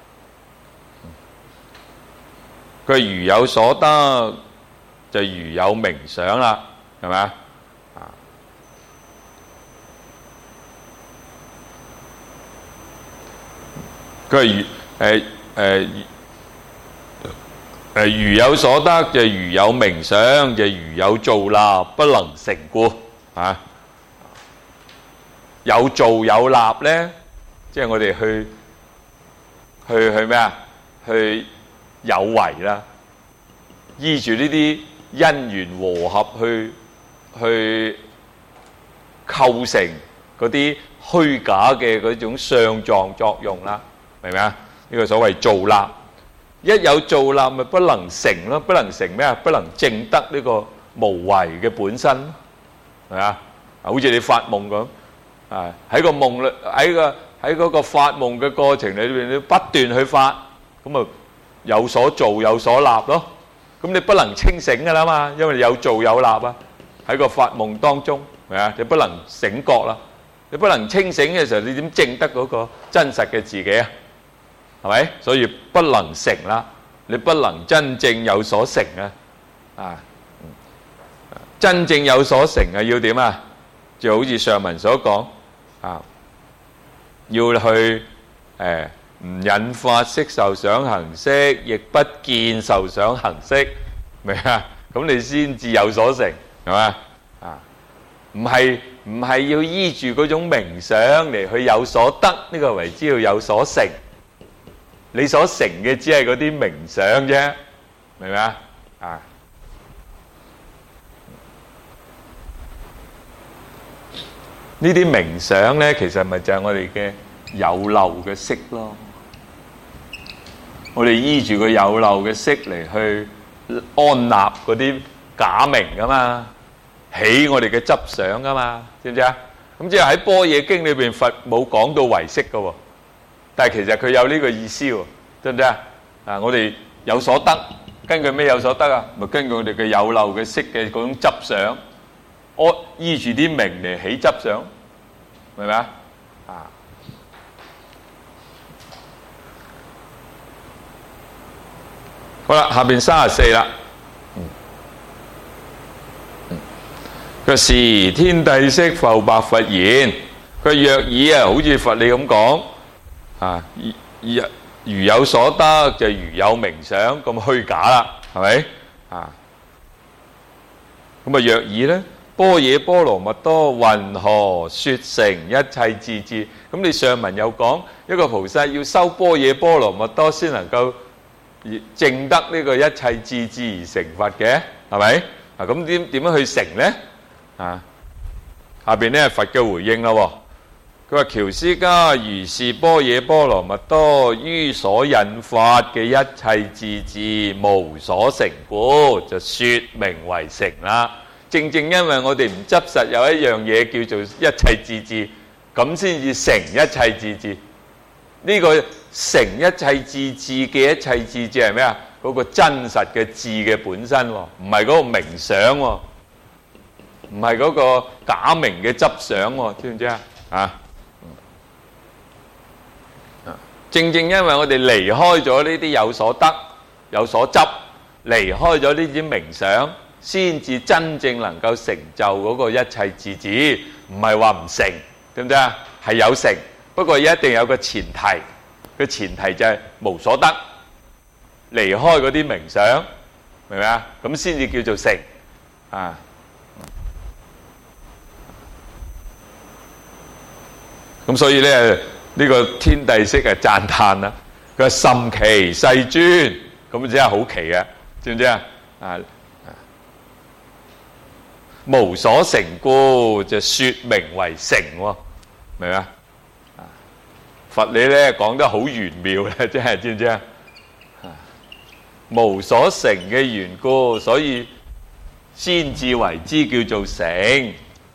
佢如有所得就如有名想啦，係咪啊？啊，佢係如誒誒。誒，如有所得就如有名想，就如有造立，不能成故啊！有造有立咧，即係我哋去去去咩啊？去有為啦，依住呢啲因緣和合去去構成嗰啲虛假嘅嗰種相狀作用啦，明唔明啊？呢個所謂造立。一有造立咪不能成咯，不能成咩啊？不能證得呢個無為嘅本身，係咪啊？好似你發夢咁，啊喺個夢裏喺個喺嗰個發夢嘅過程裏邊，你不斷去發，咁啊有所造有所立咯。咁你不能清醒噶啦嘛，因為你有造有立啊。喺個發夢當中，係咪啊？你不能醒覺啦，你不能清醒嘅時候，你點證得嗰個真實嘅自己啊？係咪？所以不能成啦，你不能真正有所成啊！啊，真正有所成啊，要點啊？就好似上文所講啊，要去誒唔引發色受想行識，亦不見受想行識，明啊？咁你先至有所成，係嘛？啊，唔係唔係要依住嗰種名想嚟去有所得，呢個為之要有所成。你所成嘅只係嗰啲名想啫，明唔明啊？啊，呢啲名想咧，其實咪就係我哋嘅有漏嘅識咯。我哋依住個有漏嘅識嚟去安立嗰啲假名噶嘛，起我哋嘅執想噶嘛，知唔知啊？咁即係喺般若經裏邊，佛冇講到唯識噶喎。但係其實佢有呢個意思喎，對唔對啊？啊，我哋有所得，根據咩有所得啊？咪根據我哋嘅有漏嘅識嘅嗰種執想，我依住啲名嚟起執想，明唔明啊？啊，好啦，下邊三十四啦。佢時天帝釋復白佛言：佢若以啊，好似佛你咁講。啊，如如有所得就如有名想，咁虛假啦，係咪？啊，咁啊若以咧，般若波羅蜜多云何說成一切智智？咁你上文有講，一個菩薩要修般若波羅蜜多先能夠證得呢個一切智智而成佛嘅，係咪？啊，咁點點樣去成咧？啊，下邊咧係佛嘅回應啦。佢話：憍屍迦如是般若波羅蜜多於所引發嘅一切智智無所成故，就説名為成啦。正正因為我哋唔執實有一樣嘢叫做一切智智，咁先至成一切智智。呢個成一切智智嘅一切智智係咩啊？ 嗰個真實嘅字嘅本身喎，唔係嗰個名相喎，唔係嗰個假名嘅執相喎，知唔知啊？啊，正正因為我哋離開咗呢啲有所得、有所執，離開咗呢啲名相，先至真正能夠成就嗰個一切自子，唔係話唔成，對唔對啊？係有成，不過一定有個前提，個前提就係無所得，離開嗰啲名相，明唔明啊？咁先至叫做成啊！咁所以咧，呢個天帝釋係讚歎啦，佢話甚奇世尊，咁真係好奇嘅，知唔知啊？啊！無所成故，就說名為成喎，明唔明啊？佛理咧講得好玄妙咧，真係知唔知啊？無所成嘅緣故，所以先至為之叫做成。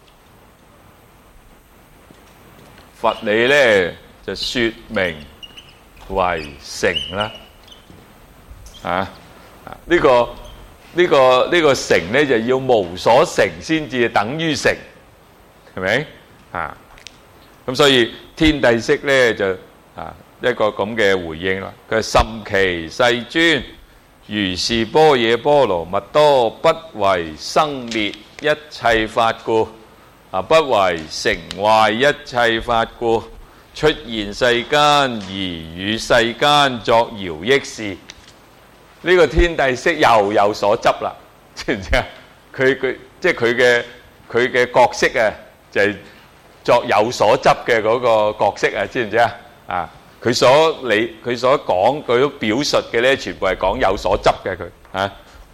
佛理咧就說名為成啦，啊！呢個呢個呢個成咧就要無所成先至等於成，係咪啊？咁所以天帝釋咧就啊一個咁嘅回應啦。佢係甚奇世尊，如是般若波羅蜜多，不為生滅一切法故，啊不為成壞一切法故，出現世間而與世間作饒益事。呢個天帝釋又有所執啦，知唔知啊？佢佢即係佢嘅佢嘅角色啊，就係作有所執嘅嗰個角色啊，知唔知啊？啊，佢所理佢所講佢都表述嘅咧，全部係講有所執嘅佢啊。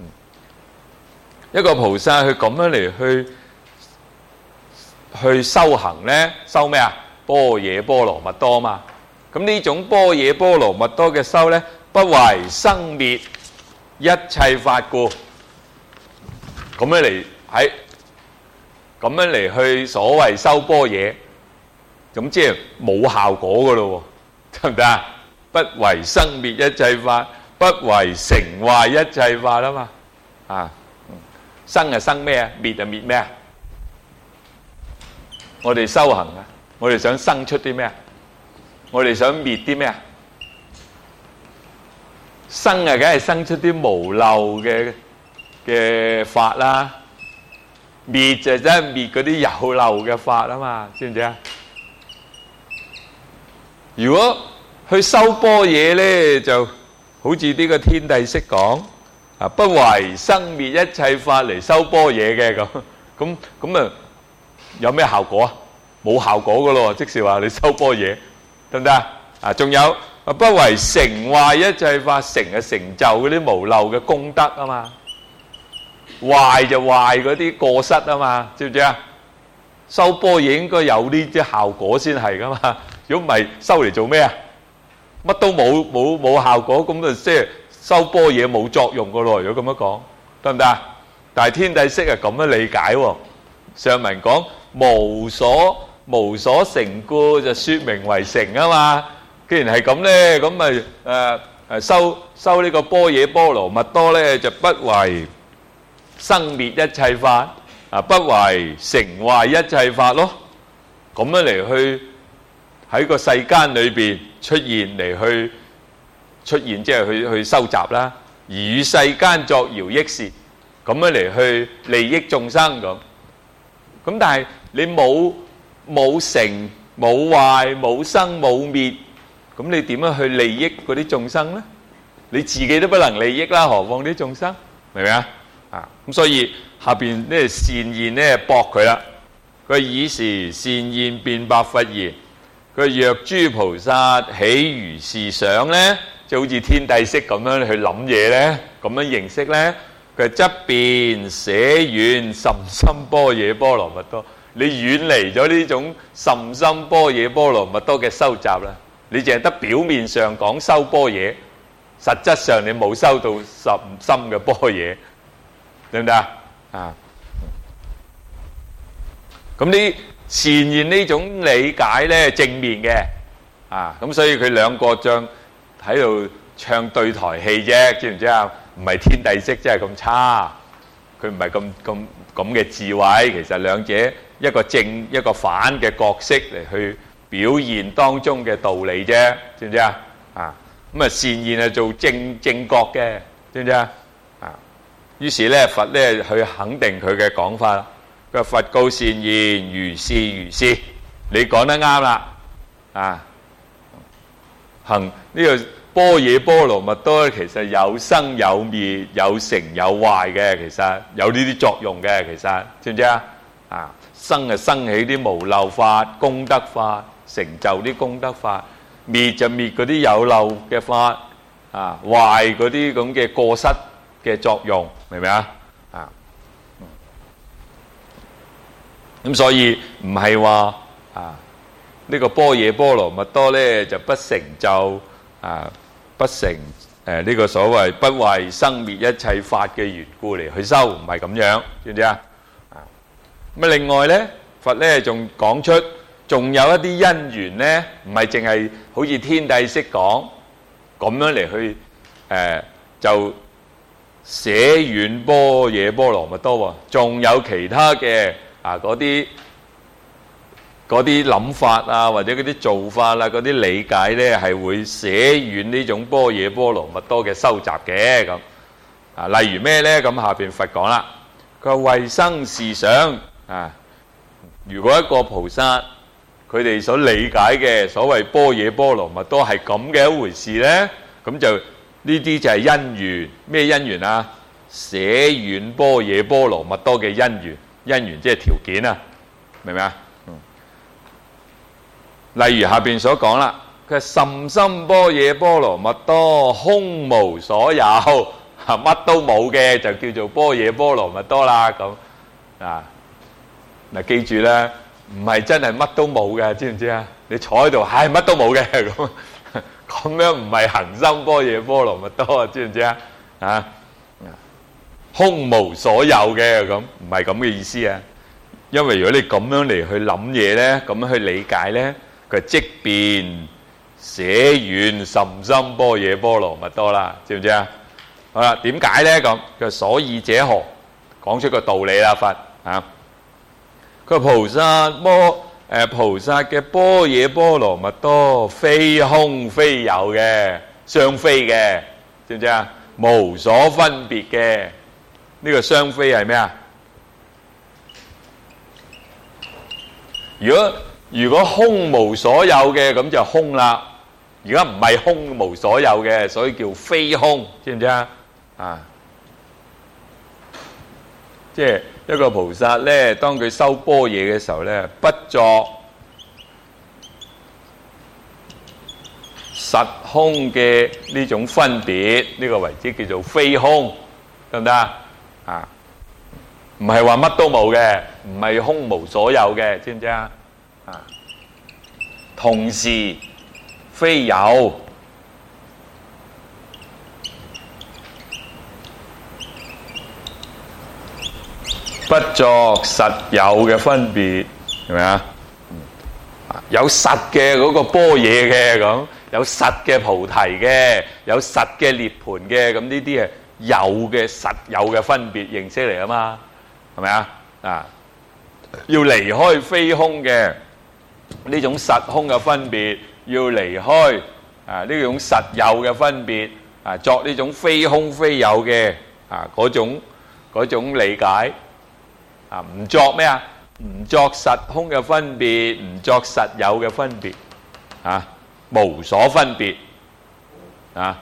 一個菩薩佢咁樣嚟去去修行咧，修咩啊？般若波羅蜜多嘛。咁呢種般若波羅蜜多嘅修咧，不為生滅一切法故，咁樣嚟喺咁樣嚟去所謂修般若，咁即係冇效果噶咯，得唔得啊？不為生滅一切法，不為成壞一切法啊嘛。啊，生係生咩啊？滅係滅咩啊？我哋修行啊，我哋想生出啲咩啊？我哋想滅啲咩啊？生啊，梗係生出啲無漏嘅嘅法啦。滅就真係滅嗰啲有漏嘅法啊嘛，知唔知啊？如果去修般若咧，就好似呢個天帝釋講啊，不為生滅一切法嚟修般若嘅咁，咁咁啊有咩效果啊？冇效果噶咯，即是話你修般若得唔得啊？啊，仲有啊，不為成壞一切法，成係成就嗰啲無漏嘅功德啊嘛，壞就壞嗰啲過失啊嘛，知唔知啊？修般若應該有呢啲效果先係噶嘛，如果唔係修嚟做咩啊？乜都冇冇冇效果，咁就即係修般若冇作用噶咯。如果咁樣講，得唔得啊？但係天帝釋係咁樣理解喎。上文講無所無所成故，就說名為成啊嘛。既然係咁咧，咁咪誒誒修修呢個般若波羅蜜多咧，就不為生滅一切法，啊不為成壞一切法咯。咁樣嚟去喺個世間裏邊出現嚟去出現，即係去去收集啦，而與世間作饒益事，咁樣嚟去利益眾生咁。咁但係你冇冇成冇壞冇生冇滅，咁你點樣去利益嗰啲眾生咧？你自己都不能利益啦，何況啲眾生，明唔明啊？啊，咁所以下邊咧善現咧駁佢啦。佢以時善現辯白佛言：佢若諸菩薩起如是想咧，就好似天帝釋咁樣去諗嘢咧，咁樣認識咧，佢則便捨遠甚深般若波羅蜜多。你遠離咗呢種甚深般若波羅蜜多嘅收集啦，你淨係得表面上講修般若，實質上你冇修到甚深嘅般若，得唔得啊？啊，咁呢善現呢種理解咧正面嘅，啊，咁所以佢兩個將喺度唱對台戲啫，知唔知啊？唔係天地式真係咁差，佢唔係咁咁咁嘅智慧。其實兩者一個正一個反嘅角色嚟去表現當中嘅道理啫，知唔知啊？啊，咁啊善現係做正正覺嘅，知唔知啊？啊，於是咧佛咧去肯定佢嘅講法啦。佢話佛告善現，如是如是，你講得啱啦。啊，行呢個般若波羅蜜多其實有生有滅，有成有壞嘅，其實有呢啲作用嘅，其實知唔知啊？啊，生就生起啲無漏法、功德法，成就啲功德法；滅就滅嗰啲有漏嘅法，啊，壞嗰啲咁嘅過失嘅作用，明唔明啊？啊，咁所以唔係話啊。呢個般若波羅蜜多咧就不成就啊，不成誒呢、呃這個所謂不為生滅一切法嘅緣故嚟去修，唔係咁樣，知唔知啊？咁啊，另外咧，佛咧仲講出，仲有一啲因緣咧，唔係淨係好似天帝釋講咁樣嚟去誒、呃，就寫遠般若波羅蜜多喎，仲有其他嘅啊嗰啲。嗰啲諗法啊，或者嗰啲做法啊，嗰啲理解咧，係會寫遠呢種般若波羅蜜多嘅收集嘅咁啊。例如咩咧？咁下邊佛講啦，佢話為生是想啊。如果一個菩薩佢哋所理解嘅所謂般若波羅蜜多係咁嘅一回事咧，咁就呢啲就係因緣。咩因緣啊？寫遠般若波羅蜜多嘅因緣，因緣即係條件啊，明唔明啊？例如下邊所講啦，佢甚深般若波羅蜜多，空無所有，乜都冇嘅就叫做般若波羅蜜多啦。咁啊，嗱記住咧，唔係真係乜都冇嘅，知唔知啊？你坐喺度，係乜都冇嘅咁，咁樣唔係行深般若波羅蜜多啊，知唔知啊？啊，空無所有嘅咁，唔係咁嘅意思啊。因為如果你咁樣嚟去諗嘢咧，咁樣去理解咧。佢即便寫遠甚深般若波羅蜜多啦，知唔知啊？好啦，點解咧咁？佢所以者何？講出個道理啦，佛啊！佢菩薩摩誒菩薩嘅般若波羅蜜多，非空非有嘅，雙非嘅，知唔知啊？無所分別嘅，呢個雙非係咩啊？如果如果空無所有嘅，咁就空啦。而家唔係空無所有嘅，所以叫非空，知唔知啊？啊，即係一個菩薩咧，當佢修般若嘅時候咧，不作實空嘅呢種分別，呢個為之叫做非空，得唔得啊？啊，唔係話乜都冇嘅，唔係空無所有嘅，知唔知啊？啊，同時非有，不作實有嘅分別，係咪啊？有實嘅嗰個般若嘅咁，有實嘅菩提嘅，有實嘅涅槃嘅，咁呢啲係有嘅實有嘅分別認識嚟啊嘛，係咪啊？啊，要離開非空嘅呢種實空嘅分別，要離開啊呢種實有嘅分別啊，作呢種非空非有嘅啊嗰種嗰種理解啊，唔作咩啊？唔作實空嘅分別，唔作實有嘅分別啊，無所分別啊，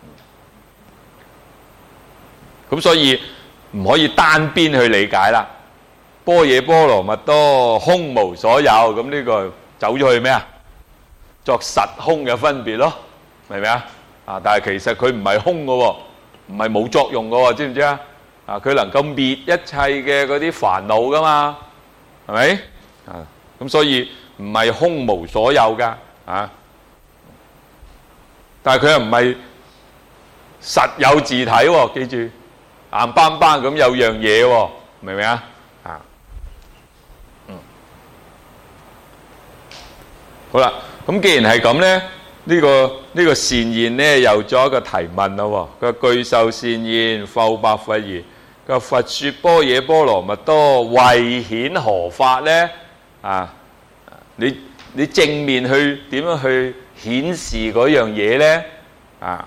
咁所以唔可以單邊去理解啦。般若波羅蜜多空無所有，咁呢個走咗去咩啊？作實空嘅分別咯，明唔明啊？啊，但係其實佢唔係空嘅喎，唔係冇作用嘅喎，知唔知啊？啊，佢能夠滅一切嘅嗰啲煩惱噶嘛，係咪？啊，咁所以唔係空無所有噶，啊，但係佢又唔係實有自體喎，記住，硬邦邦咁有樣嘢喎，明唔明啊？啊，嗯，好啦，咁既然係咁咧， 呢個呢個善現咧又做一個提問咯喎，佢話具受善現，復白佛言：佢話佛說般若波羅蜜多，為顯何法咧？啊，你你正面去點樣去顯示嗰樣嘢咧？啊，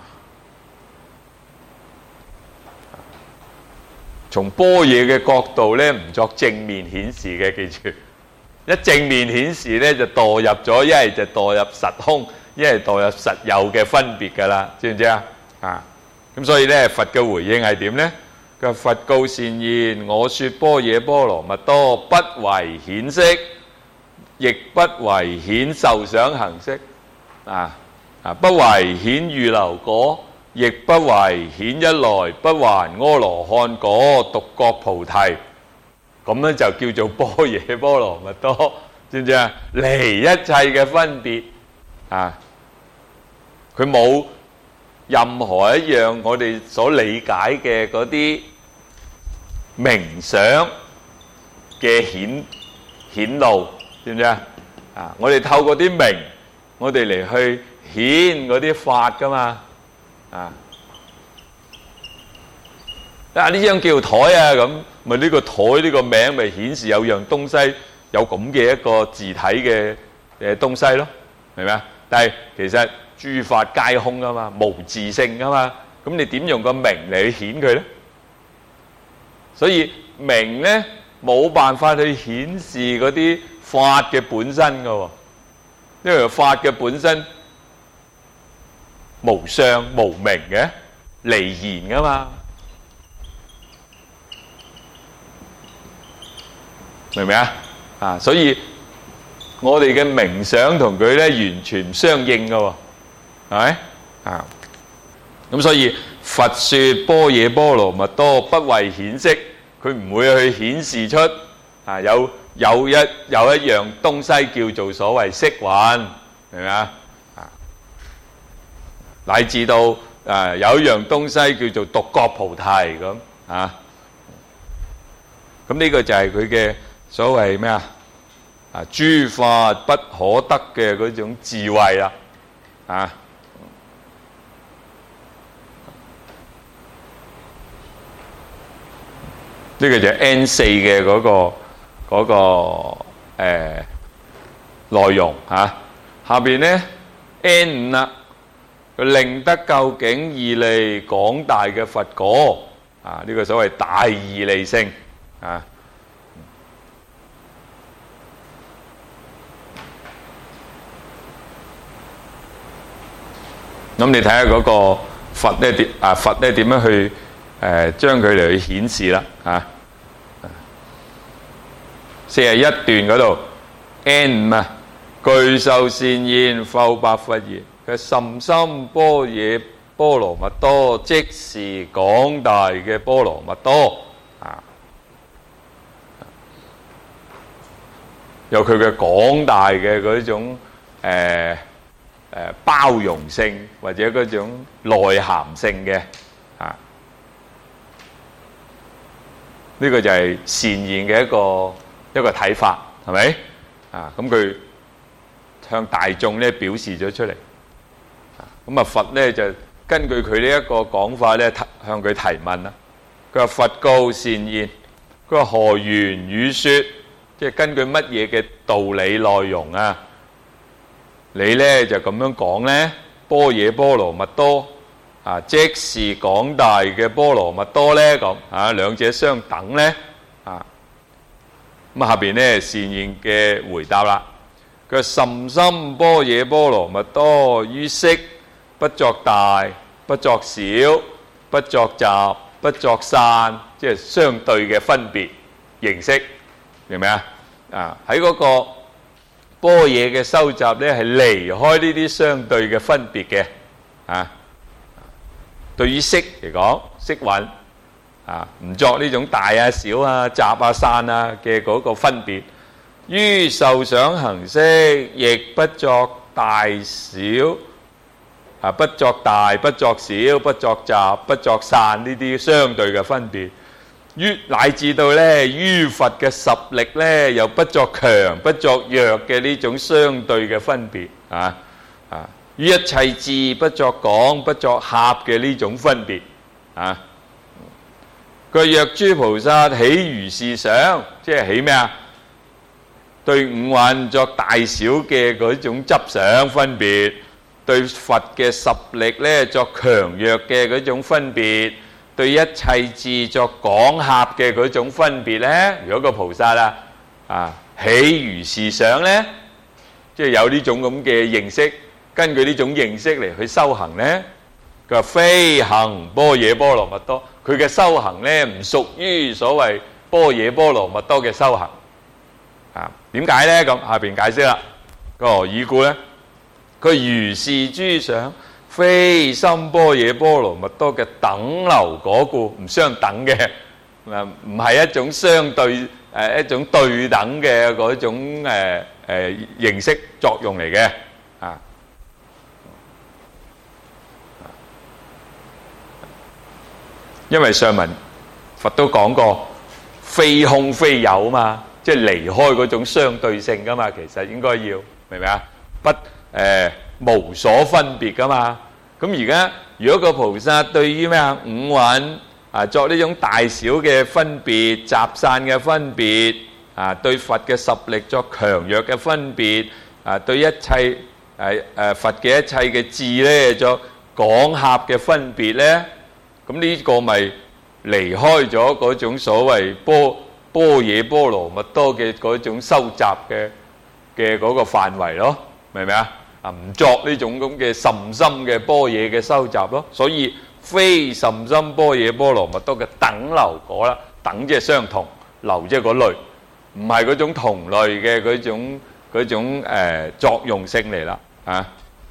從般若嘅角度咧，唔作正面顯示嘅，記住，一正面顯示咧就墮入咗，一係就墮入實空，一係墮入實有嘅分別噶啦，知唔知啊？啊，咁所以咧，佛嘅回應係點咧？佢話佛告善現：我說般若波羅蜜多，不為顯色，亦不為顯受想行識，啊啊，不為顯預流果，亦不為顯一來不還阿羅漢果，獨覺菩提。咁樣就叫做般若波羅蜜多，知唔知啊？離一切嘅分別啊！佢冇任何一樣我哋所理解嘅嗰啲名相嘅顯顯露，知唔知啊？啊！我哋透過啲名，我哋嚟去顯嗰啲法噶嘛，啊！啊！呢張叫台啊，咁咪呢個台呢個名咪顯示有樣東西有咁嘅一個字體嘅誒東西咯，明唔明啊？但係其實諸法皆空啊嘛，無自性啊嘛，咁你點用個名嚟去顯佢咧？所以名咧冇辦法去顯示嗰啲法嘅本身噶喎，因為法嘅本身無相無名嘅，離言噶嘛。明唔明啊？啊，所以我哋嘅名相同佢咧完全唔相應噶喎，係咪啊？咁所以佛說般若波羅蜜多，不為顯色，佢唔會去顯示出啊有有一有一樣東西叫做所謂色蘊，明唔明啊？啊，乃至到啊有一樣東西叫做獨覺菩提咁啊，咁呢個就係佢嘅所謂咩啊？啊，諸法不可得嘅嗰種智慧啦，啊！呢個就係 N 四嘅嗰個嗰個誒內容嚇。下邊咧 N 五啦，佢令得究竟義利廣大嘅佛果啊！呢個所謂大義利性啊。咁你睇下嗰個佛咧點啊？佛咧點樣去誒將佢嚟去顯示啦？嚇，四十一段嗰度 N 五啊，具受善現，復白佛言：佢甚深般若波羅蜜多，即是廣大嘅波羅蜜多啊！有佢嘅廣大嘅嗰種誒。誒包容性或者嗰種內涵性嘅啊，呢個就係善現嘅一個一個睇法，係咪啊？咁佢向大眾咧表示咗出嚟，咁啊佛咧就根據佢呢一個講法咧，向佢提問啦。佢話佛告善現，佢話何緣與說？即係根據乜嘢嘅道理內容啊？你咧就咁樣講咧，般若波羅蜜多啊，即是廣大嘅波羅蜜多咧，咁啊兩者相等咧啊。咁下邊咧善現嘅回答啦，佢甚深般若波羅蜜多，於色不作大，不作小，不作集，不作散，即係相對嘅分別形式，明唔明啊？啊喺嗰個般若嘅收集咧，係離開呢啲相對嘅分別嘅啊。對於色嚟講，色蘊啊，唔作呢種大啊、小啊、集啊、散啊嘅嗰個分別。於受想行識，亦不作大小啊，不作大，不作小，不作集，不作散呢啲相對嘅分別。於乃至到咧，於佛嘅十力咧，又不作強不作弱嘅呢種相對嘅分別啊啊！ 於一切智不作廣不作狹嘅呢種分別啊。佢若諸菩薩起如是想，即係起咩啊？對五蘊作大小嘅嗰種執想分別，對佛嘅十力咧作強弱嘅嗰種分別，對一切智作廣狹嘅嗰種分別咧，如果個菩薩啊啊起如是想咧，即係有呢種咁嘅認識，根據呢種認識嚟去修行咧，佢話非行般若波羅蜜多，佢嘅修行咧唔屬於所謂般若波羅蜜多嘅修行啊。點解咧？咁下邊解釋啦。個已故咧，佢如是諸想，非心般若波羅蜜多嘅等流果故，唔相等嘅，誒唔係一種相對誒一種對等嘅嗰種誒誒形式作用嚟嘅啊。因為上文佛都講過，非空非有啊嘛，即係離開嗰種相對性噶嘛，其實應該要明唔明啊？不誒無所分別噶嘛。咁而家如果個菩薩對於咩啊五蘊啊作呢種大小嘅分別、集散嘅分別啊，對佛嘅十力作強弱嘅分別啊，對一切誒誒佛嘅一切嘅智咧作廣狹嘅分別咧。咁呢個咪離開咗嗰種所謂般般若波羅蜜多嘅嗰種收集嘅嘅嗰個範圍咯，明唔明啊？啊，唔作呢種咁嘅甚深嘅般若嘅收集咯，所以非甚深般若波羅蜜多嘅等流果啦，等即係相同，流即係嗰類，唔係嗰種同類嘅嗰種嗰種誒作用性嚟啦，啊！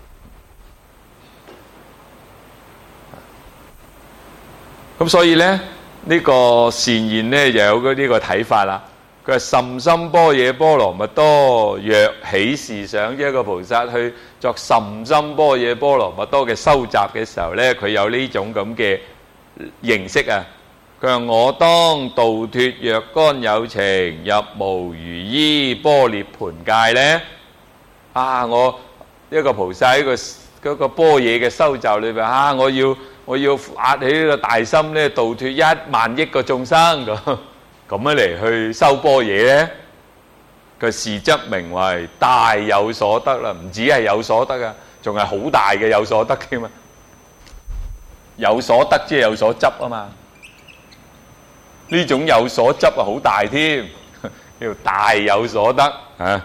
咁所以咧，呢個善現咧就有呢個睇法啦。佢話甚深般若波羅蜜多，若起是想，即係一個菩薩去作甚深般若波羅蜜多嘅收集嘅時候咧，佢有呢種咁嘅認識啊。佢話我當度脫若干有情，入無餘依般涅槃界咧。啊，我一個菩薩喺個嗰個般若嘅收集裏邊啊，我要。我要發起呢個大心咧，度脫一萬億個眾生咁，咁樣嚟去修般若咧，佢是則名為大有所得啦。唔止係有所得啊，仲係好大嘅有所得添啊！有所得即係有所執啊嘛，呢種有所執啊好大添，叫大有所得啊！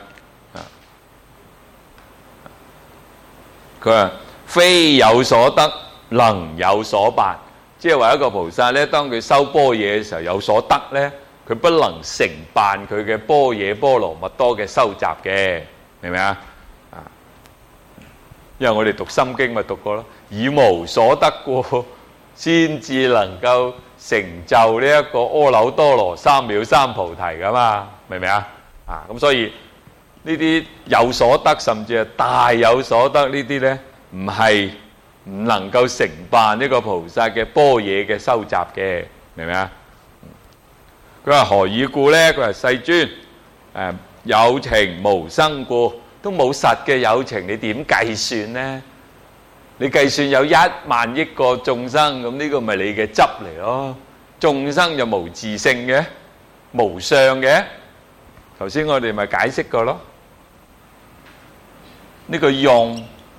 佢話非有所得，能有所辦，即係話一個菩薩咧，當佢修般若嘅時候有所得咧，佢不能成辦佢嘅般若波羅蜜多嘅收集嘅，明唔明啊？啊，因為我哋讀心經咪讀過咯，以無所得故，先至能夠成就呢一個阿耨多羅三藐三菩提噶嘛，明唔明啊？啊，咁所以呢啲有所得，甚至係大有所得呢啲咧，唔係唔能夠成辦呢個菩薩嘅般若嘅收集嘅，明唔明啊？佢話何以故咧？佢話世尊，誒有情無生故，都冇實嘅有情，你點計算咧？你計算有一萬億個眾生，咁呢個咪你嘅執嚟咯？眾生就無自性嘅，無相嘅。頭先我哋咪解釋過咯。呢個用。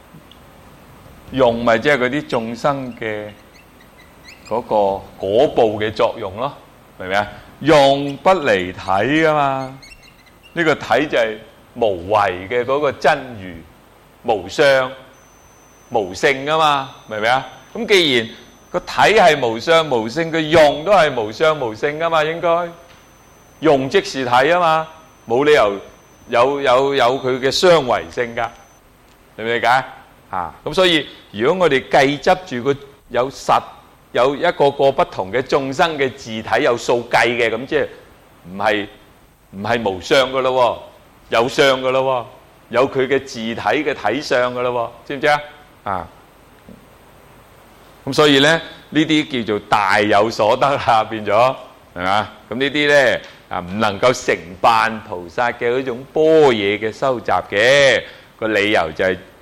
用咪即係嗰啲眾生嘅嗰個果報嘅作用咯，明唔明啊？用不離體噶嘛，呢個體就係無為嘅嗰個真如，無相無性噶嘛，明唔明啊？咁既然個體係無相無性，佢用都係無相無性噶嘛，應該用即是體啊嘛，冇理由有有有佢嘅相違性噶，明唔明解？啊，咁所以如果我哋計執住個有實有一個個不同嘅眾生嘅自體有數計嘅，咁即係唔係唔係無相噶咯，有相噶咯，有佢嘅自體嘅體相噶咯，知唔知啊？啊，咁所以咧呢啲叫做大有所得啦，變咗係嘛？咁呢啲咧啊唔能夠成辦菩薩嘅嗰種般若嘅收集嘅個理由就係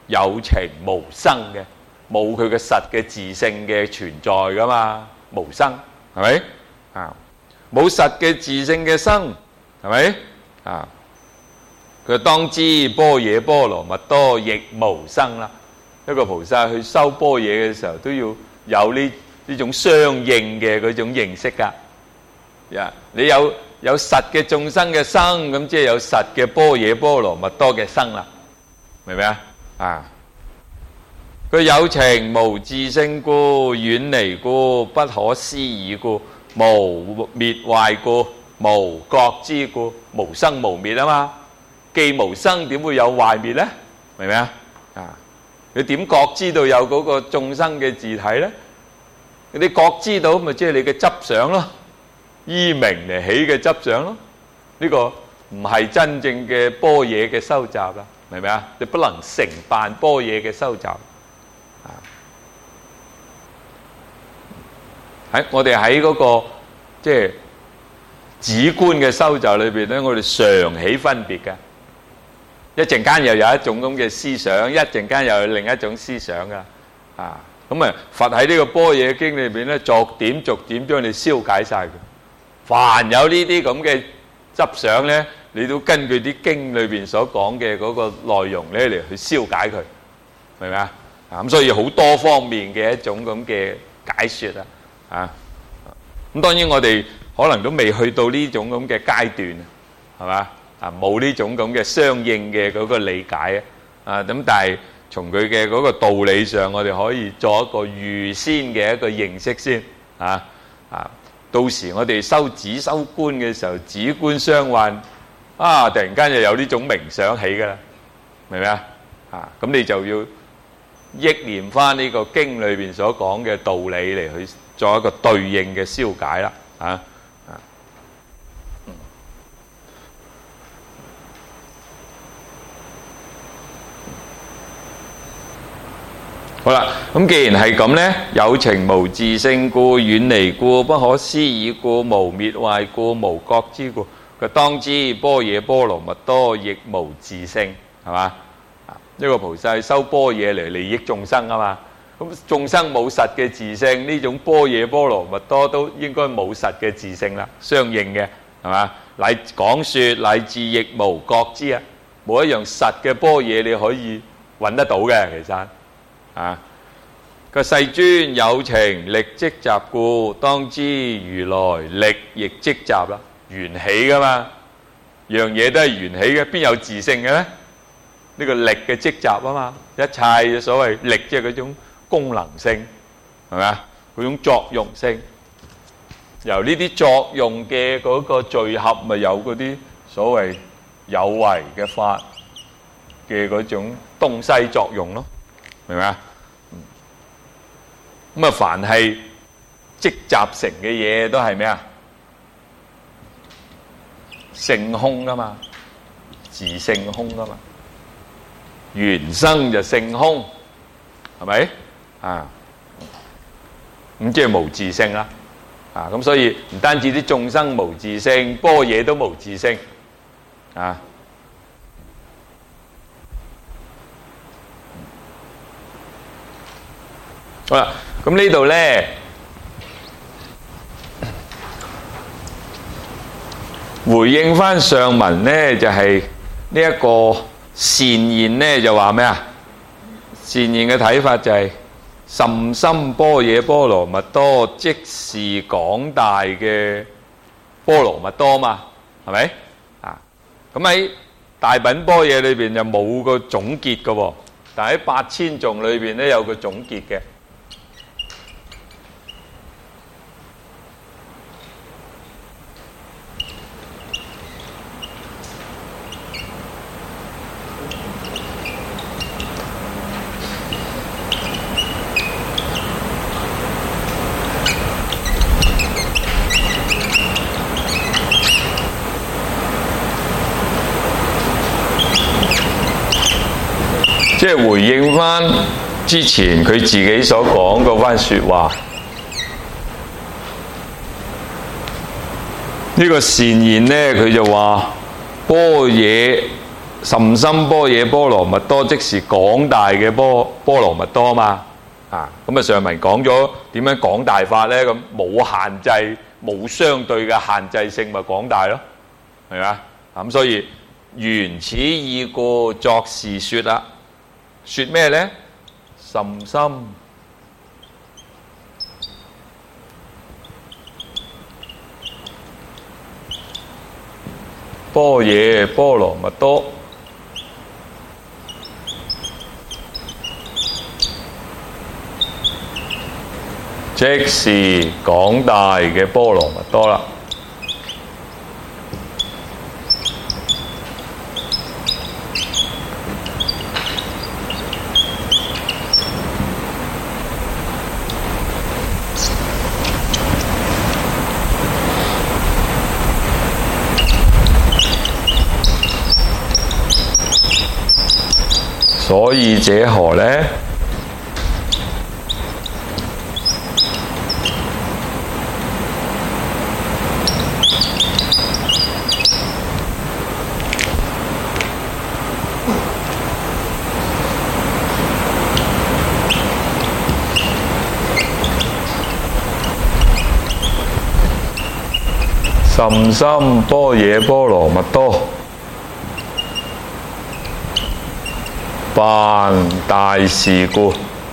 有情無生嘅，冇佢嘅實嘅自性嘅存在噶嘛，無生係咪啊？冇實嘅自性嘅生係咪啊？佢當知般若波羅蜜多亦無生啦。一個菩薩去修般若嘅時候，都要有呢呢種相應嘅嗰種認識噶。呀，你有有實嘅眾生嘅生，咁即係有實嘅般若波羅蜜多嘅生啦，明唔明啊？啊，佢有情無自性故，遠離故，不可思議故，無滅壞故，無覺知故，無生無滅啊嘛。既無生，點會有壞滅呢？明唔明啊？啊，你點覺知道有嗰個眾生嘅自體呢？你覺知到咪即係你嘅執想咯，依名嚟起嘅執想咯。呢個唔係真正嘅般若嘅收集啦，明唔明啊？你不能成辦般若嘅收集。啊，喺我哋喺嗰個即係止觀嘅收集裏邊咧，我哋常起分別嘅。一陣間又有一種咁嘅思想，一陣間又有另一種思想噶。啊，咁啊，佛喺呢個般若經裏邊咧，逐點逐點將你消解晒佢。凡有呢啲咁嘅執想咧，你都根據啲經裏邊所講嘅嗰個內容咧嚟去消解佢，明唔明啊？啊，咁所以好多方面嘅一種咁嘅解說啊，啊，咁當然我哋可能都未去到呢種咁嘅階段，係嘛？啊，冇呢種咁嘅相應嘅嗰個理解啊，咁但係從佢嘅嗰個道理上，我哋可以做一個預先嘅一個認識先，啊啊，到時我哋修止修觀嘅時候，止觀相幻，啊，突然間就有呢種冥想起噶啦，明唔明啊？啊，咁你就要憶念翻呢個經裏邊所講嘅道理嚟去做一個對應嘅消解啦，啊。好啦，咁既然係咁呢，有情無自性故，遠離故，不可思議故，無滅壞故，無覺知故。佢當知般若波羅蜜多亦無自性，係嘛？一個菩薩修般若嚟利益眾生啊嘛。咁眾生冇實嘅自性，呢種般若波羅蜜多都應該冇實嘅自性啦，相應嘅係嘛？乃講說乃至亦無覺知啊，冇一樣實嘅般若你可以揾得到嘅，其實。啊！個世尊有情力積集故，當知如來力亦積集啦，緣起噶嘛，樣嘢都係緣起嘅，邊有自性嘅咧？呢個力嘅積集啊嘛，一切嘅所謂力即係嗰種功能性，係咪啊？嗰種作用性，由呢啲作用嘅嗰個聚合，咪有嗰啲所謂有為嘅法嘅嗰種東西作用咯。明唔明啊？咁啊，凡係積集成嘅嘢都係咩啊？性空噶嘛，自性空噶嘛，緣生就性空，係咪啊？咁即係無自性啦。啊，咁所以唔單止啲眾生無自性，般若都無自性啊。好啦，咁呢度咧回應翻上文咧，就係呢一個善言咧，就話咩啊？善言嘅睇法就係甚深般若波羅蜜多，即是廣大嘅波羅蜜多嘛，係咪啊？咁喺大品般若裏邊就冇個總結嘅喎，但喺八千頌裏邊咧有個總結嘅。即係回應翻之前佢自己所講嗰番說話，呢個善言呢，佢就話般若甚深般若波羅蜜多，即是廣大嘅波波羅蜜多嘛。啊，咁啊上文講咗點樣廣大法呢？咁冇限制、冇相對嘅限制性，咪廣大咯，係嘛？咁所以緣此意故，作是說啦。說咩呢？甚深般若波羅蜜多，即是廣大嘅波羅蜜多啦。所以者何呢？甚深般若波羅蜜多，辦大事故。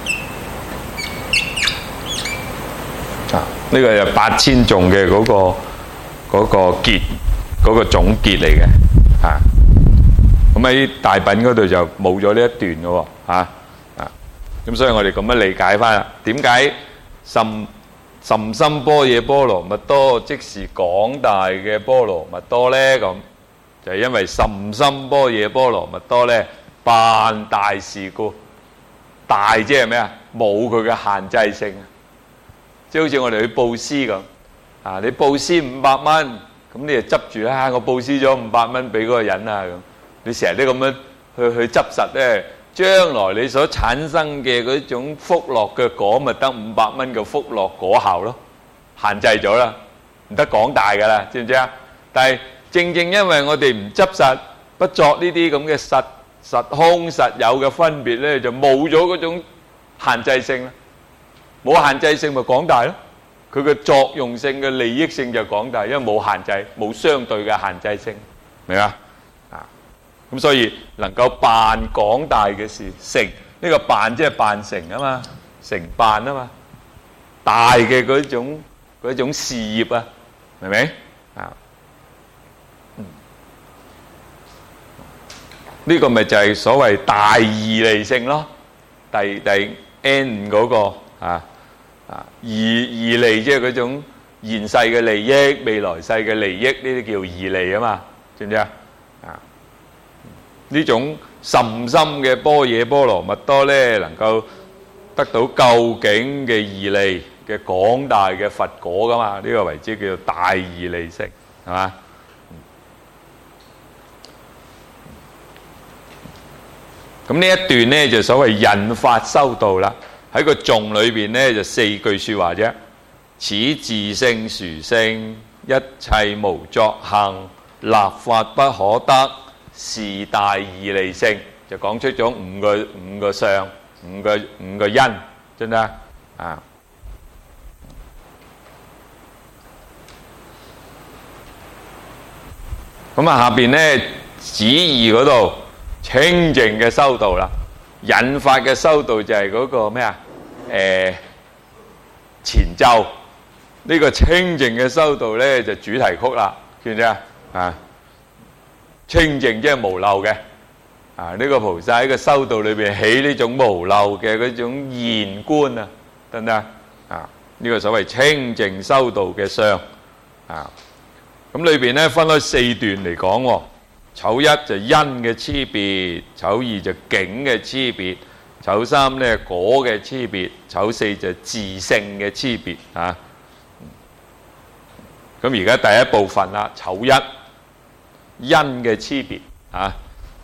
啊，呢、這個就八千頌嘅嗰個嗰、那個結嗰、那個總結嚟嘅。啊，咁喺大品嗰度就冇咗呢一段嘅喎。啊啊，咁所以我哋咁樣理解翻啦。點解甚甚深般若波羅蜜多，即是廣大嘅波羅蜜多呢？咁就係因為甚深般若波羅蜜多呢，辦大事故。大即係咩啊？冇佢嘅限制性，即係好似我哋去布施咁啊！你布施五百蚊，咁你就執住啦。我布施咗五百蚊俾嗰個人啊，咁你成日都咁樣去去執實咧，將來你所產生嘅嗰種福樂嘅果，咪得五百蚊嘅福樂果效咯，限制咗啦，唔得廣大噶啦，知唔知啊？但係正正因為我哋唔執實，不作呢啲咁嘅實實空實有嘅分別咧，就冇咗嗰種限制性啦。冇限制性咪廣大咯，佢嘅作用性嘅利益性就廣大，因為冇限制，冇相對嘅限制性，明嘛？啊，咁所以能夠辦廣大嘅事，成呢個辦即係辦成啊嘛，成辦啊嘛，大嘅嗰種嗰種事業啊，明唔明？啊，呢個咪就係所謂大義利性咯，第第 N 五嗰個啊。啊，義義利即係嗰種現世嘅利益、未來世嘅利益，呢啲叫義利啊嘛，知唔知啊？啊，呢種甚深嘅般若波羅蜜多咧，能夠得到究竟嘅義利嘅廣大嘅佛果噶嘛？呢個為之叫做大義利性，係嘛？咁呢一段咧就所謂引發修道啦。喺個頌裏邊咧就四句説話啫。此自性殊勝，一切無作行，立法不可得，是大義利性。就講出咗五個五個相，五個五個因，真唔真啊？咁啊，下邊咧子二嗰度清淨嘅修道啦。引發嘅修道就係嗰個咩啊？誒前奏呢個清淨嘅修道咧就主題曲啦，知唔知啊？啊，清淨即係無漏嘅啊！呢個菩薩喺個修道裏邊起呢種無漏嘅嗰種現觀啊，得唔得啊？呢個所謂清淨修道嘅相啊，咁裏邊咧分開四段嚟講喎。丑一就因嘅差別，丑二就境嘅差別，丑三咧果嘅差別，丑四就自性嘅差別啊。咁而家第一部分啦，丑一因嘅差別啊，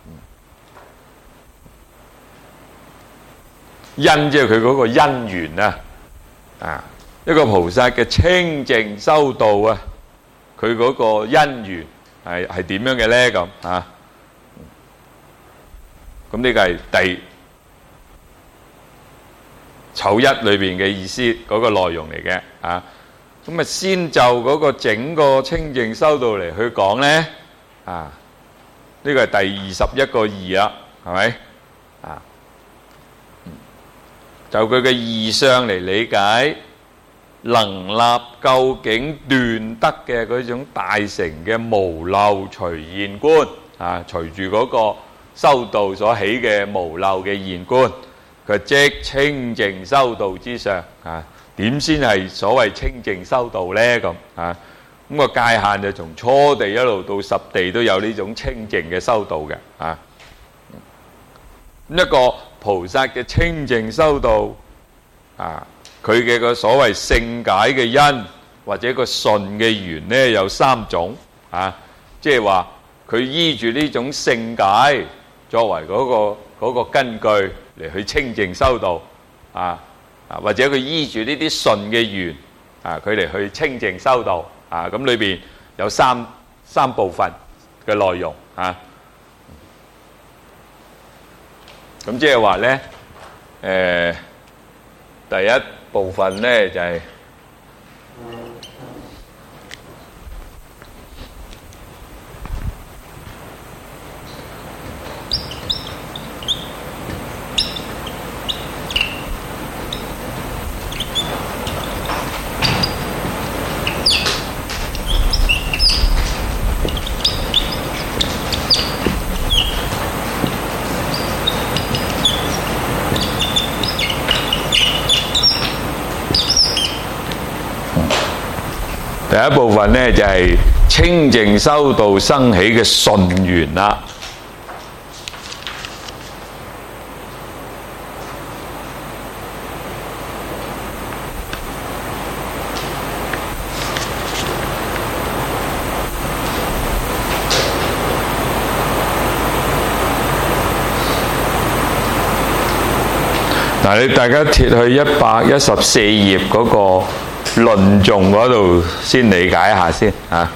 因即係佢嗰個因緣啊，啊一個菩薩嘅清淨修道啊，佢嗰個因緣。係係點樣嘅咧？咁啊， 咁呢個係第丑一裏邊嘅意思嗰個內容嚟嘅啊。咁啊，先就嗰個整個清淨修道嚟去講咧啊，呢個係第二十一個義啦，係咪啊？就佢嘅義相嚟理解，能立究竟斷得嘅嗰種大乘嘅無漏隨現觀啊，隨住嗰個修道所起嘅無漏嘅現觀，佢即清淨修道之上啊。點先係所謂清淨修道呢？咁啊，咁個界限就從初地一路到十地都有呢種清淨嘅修道嘅啊。一個菩薩嘅清淨修道啊，佢嘅個所謂聖解嘅因或者個順嘅緣呢，有三種啊，即係話佢依住呢種聖解作為嗰個嗰個根據嚟去清淨修道啊。啊，或者佢依住呢啲順嘅緣啊，佢嚟去清淨修道啊，咁裏邊有三三部分嘅內容啊。咁即係話咧，誒，第一部分咧就係第一部分呢，就係清淨修道生起嘅順緣啦。嗱，你大家貼去一百一十四頁嗰個論頌嗰度先理解下先啊。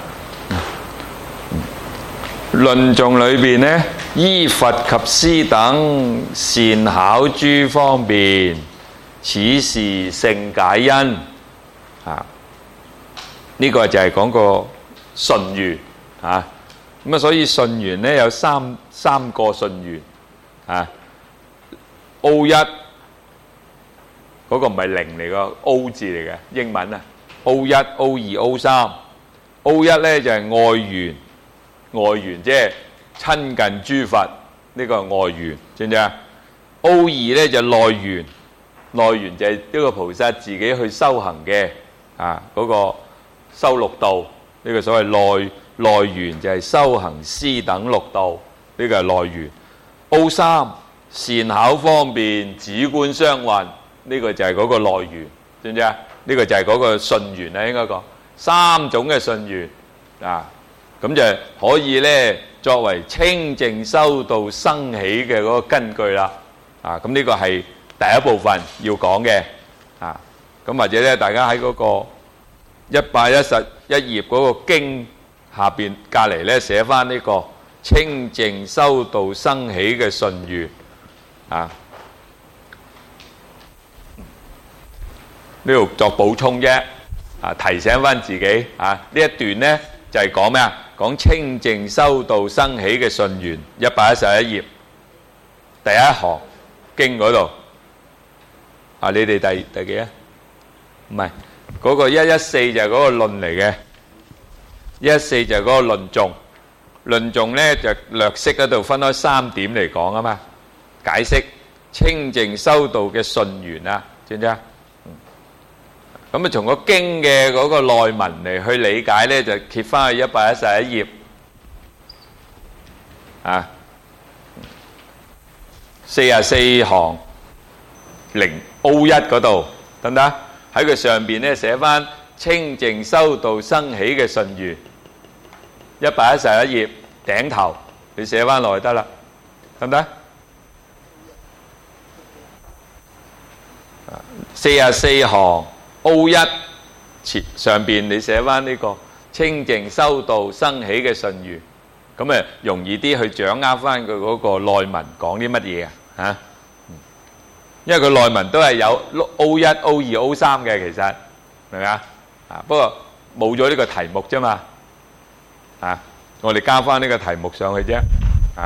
論頌裏邊呢，依佛及師等善巧諸方便，此是聖解因啊。呢、這個就係講個順緣啊。咁啊，所以順緣呢有三三個順緣啊。O 一。嗰個唔係零嚟個 O 字嚟嘅英文啊 ，O 一、O 二、O 三。O 一咧就係愛緣，愛緣即係親近諸佛，呢個係愛緣，知唔知啊 ？O 二咧就內緣，內緣就係呢個菩薩自己去修行嘅啊，嗰個修六道，呢個所謂內內緣就係修行師等六道，呢個係內緣。O 三善巧方便，止觀雙運。呢個就係嗰個內緣，知唔知啊？呢個就係嗰個順緣啦，應該講三種嘅順緣啊，咁就可以咧作為清淨修道生起嘅嗰個根據啦。啊，咁呢個係第一部分要講嘅啊。咁或者咧，大家喺嗰個一百一十一頁嗰個經下邊隔離咧寫翻呢個清淨修道生起嘅順緣啊。呢度作補充啫，啊提醒翻自己啊，呢一段呢就係講咩啊？講清淨修道生起嘅順緣，一百一十一頁第一行經嗰度啊，你哋第第幾啊？唔係嗰個一一四就係嗰個論嚟嘅，一一四就係嗰個論頌，論頌呢就略識嗰度分開三點嚟講啊嘛，解釋清淨修道嘅順緣啊，知唔知啊？咁啊，從個經嘅嗰個內文嚟去理解咧，就揭翻去一百一十一頁啊，四十四行零 O 一嗰度，得唔得？喺佢上邊咧寫翻清淨修道生起嘅順緣，一百一十一頁頂頭，你寫翻落去得啦，得唔得？四十四行。O 一前上邊你寫翻呢個清淨修道生起嘅順緣， 咁誒容易啲去掌握翻佢嗰個內文講啲乜嘢啊嚇。因為佢內文都係有 O 一、O 二、O 三嘅，其實明唔明啊？啊，不過冇咗呢個題目啫嘛。啊，我哋加翻呢個題目上去啫。啊，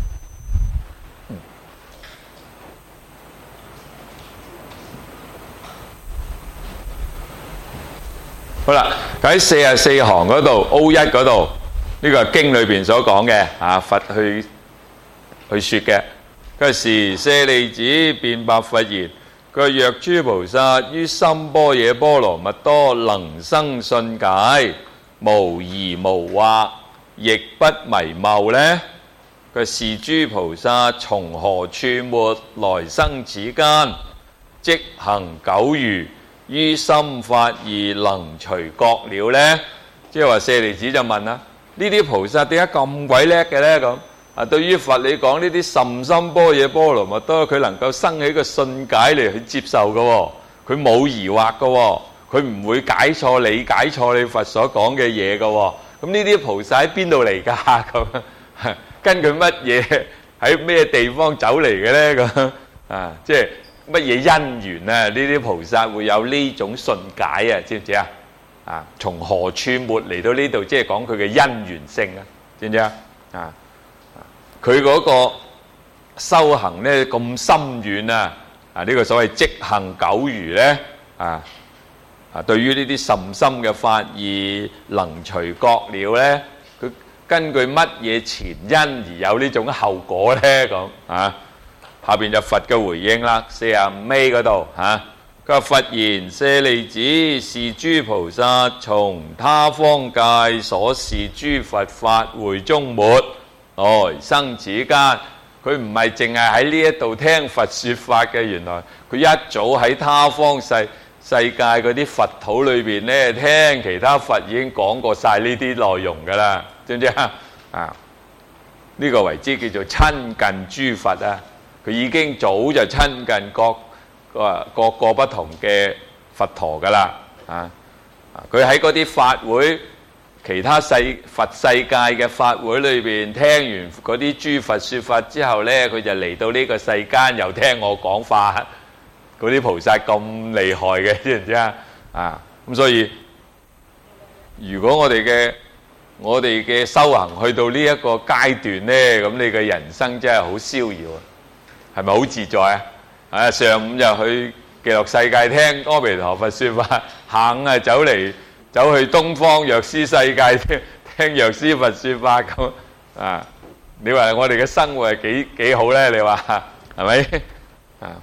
好啦，喺四十四行嗰度 O 一嗰度，呢個係經裏邊所講嘅啊，佛去去説嘅。嗰時舍利子辯白佛言：佢話若諸菩薩於心般若波羅蜜多能生信解，無疑無惑，亦不迷謬呢？佢是諸菩薩從何處沒來生此間，即行九如，於心法義能隨覺了呢？即係話舍利子就問啦：呢啲菩薩點解咁鬼叻嘅呢？咁啊，對於佛你講呢啲甚深般若波羅蜜多，佢能夠生起個信解嚟去接受嘅喎，佢冇疑惑嘅喎，佢唔會解錯理解錯你佛所講嘅嘢嘅喎。咁呢啲菩薩喺邊度嚟㗎？咁根據乜嘢喺咩地方走嚟嘅呢？咁啊，即係乜嘢因緣啊？呢啲菩薩會有呢種信解啊？知唔知啊？啊，從何處沒嚟到呢度？即係講佢嘅因緣性啊？知唔知啊？啊！佢嗰個修行咧咁深遠啊！啊，呢個所謂即行九如咧，啊啊，對於呢啲甚深嘅法義能隨覺了咧，佢根據乜嘢前因而有呢種後果咧？咁啊，下邊就佛嘅回應啦，四十五尾嗰度嚇，佢話佛言：舍利子，是諸菩薩從他方界所示諸佛法會中沒來生此間。佢唔係淨係喺呢一度聽佛説法嘅，原來佢一早喺他方世世界嗰啲佛土裏邊咧，聽其他佛已經講過晒呢啲內容噶啦，知唔知啊？啊，呢個為之叫做親近諸佛啊！佢已經早就親近各個各個不同嘅佛陀噶啦，啊！佢喺嗰啲法會。其他世佛世界嘅法會裏邊，聽完嗰啲諸佛説法之後呢，佢就嚟到呢個世間，又聽我講法。嗰啲菩薩咁厲害嘅，知唔知啊？啊，咁所以如果我哋嘅我哋嘅修行去到呢一個階段呢，咁你嘅人生真係好逍遙啊，係咪好自在啊？啊，上午就去極樂世界聽阿彌陀佛説法，下午啊走嚟。走去東方藥師世界聽聽藥師佛説法咁啊！你話我哋嘅生活係幾幾好咧？你話係咪啊？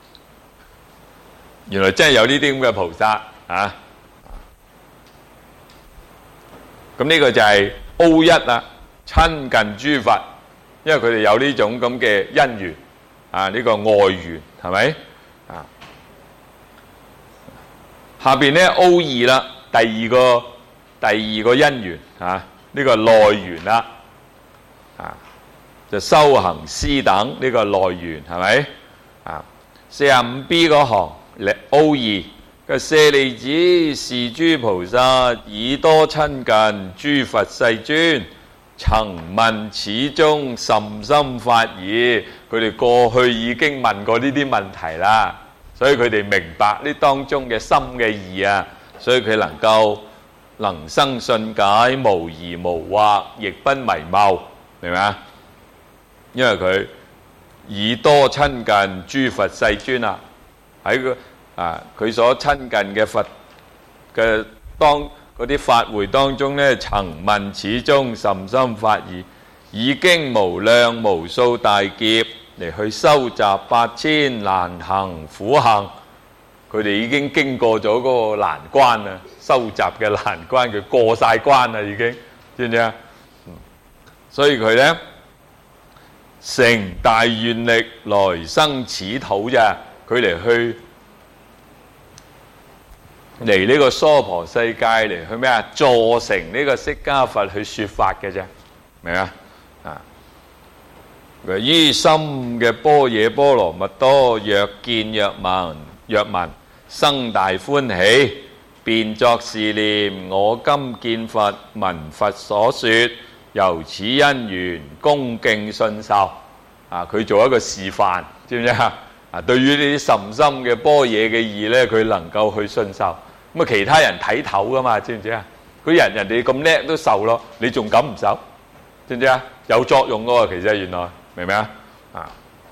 原來真係有呢啲咁嘅菩薩啊！咁呢個就係 O 一啦，親近諸佛，因為佢哋有呢種咁嘅因緣啊，呢個外緣係咪啊？下邊咧 O 二啦。第二個第二個因緣啊，呢、這個內緣啦，啊就修行施等呢個內緣係咪啊？四十五 B 嗰行 O 二嘅舍利子，是諸菩薩已多親近諸佛世尊，曾問此中甚深法義，佢哋過去已經問過呢啲問題啦，所以佢哋明白呢當中嘅深嘅義啊。所以佢能夠能生信解，無疑無惑，亦不迷謬，明唔明啊？因為佢已多親近諸佛世尊啦，喺個啊佢所親近嘅佛嘅當嗰啲法會當中咧，曾問此中甚深法義，已經無量無數大劫嚟去收集八千難行苦行。佢哋已經經過咗嗰個難關啦，收集嘅難關，佢過晒關啦，已經知唔知啊？嗯，所以佢咧成大願力來生此土咋，佢嚟去嚟呢個娑婆世界嚟去咩啊？助成呢個釋迦佛去説法嘅啫，明啊？啊，於心嘅般若波羅蜜多，若見若聞若聞。生大歡喜，便作是念：我今見佛，聞佛所說， 由此因緣恭敬信受。啊，佢做一個示範，知唔知啊？啊，對於呢啲甚深嘅般若嘅義咧，佢能夠去信受。咁啊，其他人睇頭噶嘛，知唔知啊？佢人人哋咁叻都受咯，你仲敢唔受？知唔知啊？有作用噶喎，其實原來明唔明啊？啊，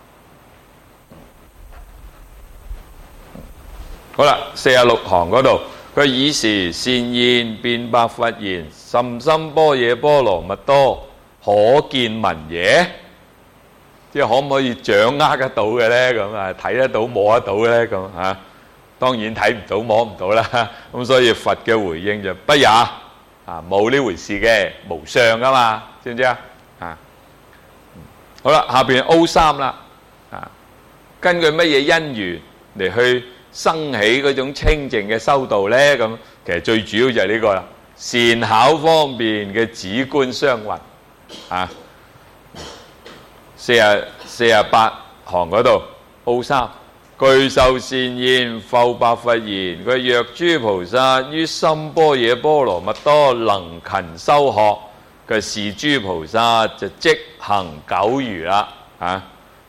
好啦，四十六行嗰度，佢爾時善現辯白佛言：甚深般若波羅蜜多，可見聞耶？即係可唔可以掌握得到嘅咧？咁啊，睇得到摸得到嘅咧？咁啊，當然睇唔到摸唔到啦。咁所以佛嘅回應就不也啊，冇呢回事嘅，無相噶嘛，知唔知啊？啊，好啦，下邊 O 三啦，啊，根據乜嘢因緣嚟去生起嗰種清淨嘅修道咧？咁其實最主要就係呢個啦，善巧方便嘅止觀雙運啊。四十四十八行嗰度 O 三，具受善現復白佛言：佢若諸菩薩於深般若波羅蜜多能勤修學，佢是諸菩薩就即行久如啦啊！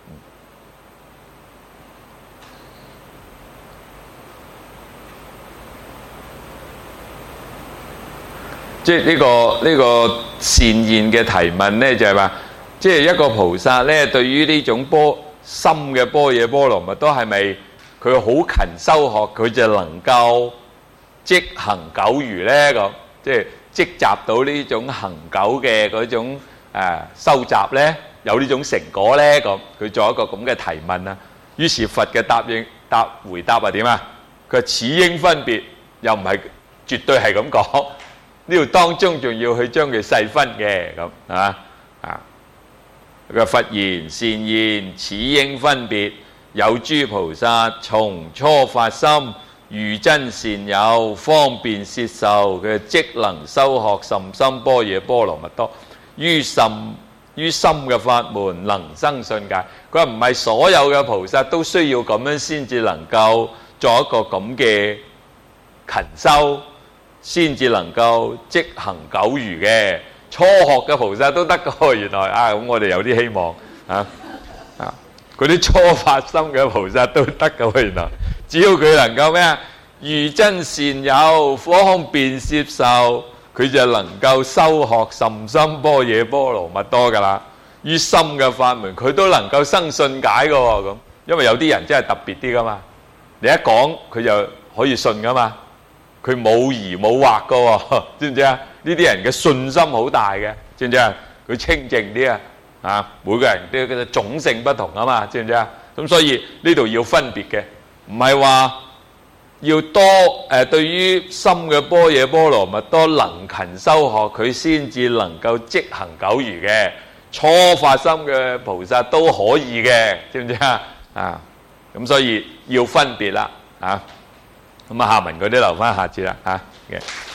即係呢個呢個善現嘅提問咧，就係話。即係一個菩薩咧，對於呢種波深嘅般若波羅蜜多係咪佢好勤修學，佢就能夠即行久如咧？咁即係積集到呢種恒久嘅嗰種誒收集咧，有呢種成果咧？咁佢做一個咁嘅提問啊。於是佛嘅答應答回答係點啊？佢話此應分別，又唔係絕對係咁講，呢度當中仲要去將佢細分嘅咁啊啊！佢佛言：善現，此應分別。有諸菩薩從初發心，如真善友，方便攝受，佢即能修學甚深般若波羅蜜多。於甚於深嘅法門，能生信解。佢話唔係所有嘅菩薩都需要咁樣先至能夠做一個咁嘅勤修，先至能夠即行久如嘅。初學嘅菩薩都得㗎，原來啊，咁我哋有啲希望啊啊！嗰啲初發心嘅菩薩都得㗎，原來只要佢能夠咩啊，如真善友，方便攝受，佢就能夠修學甚深般若波羅蜜多㗎啦。於深嘅法門，佢都能夠生信解㗎喎。咁因為有啲人真係特別啲㗎嘛，你一講佢就可以信㗎嘛，佢冇疑冇惑㗎喎，知唔知啊？呢啲人嘅信心好大嘅，知唔知啊？佢清淨啲啊，啊，每個人嘅嘅種性不同啊嘛，知唔知啊？咁所以呢度要分別嘅，唔係話要多誒、呃，對於深嘅般若波羅蜜多能勤修學，佢先至能夠即行久如嘅。初發心嘅菩薩都可以嘅，知唔知啊？啊，咁所以要分別啦，啊，咁啊下文嗰啲留翻下節啦，嚇嘅。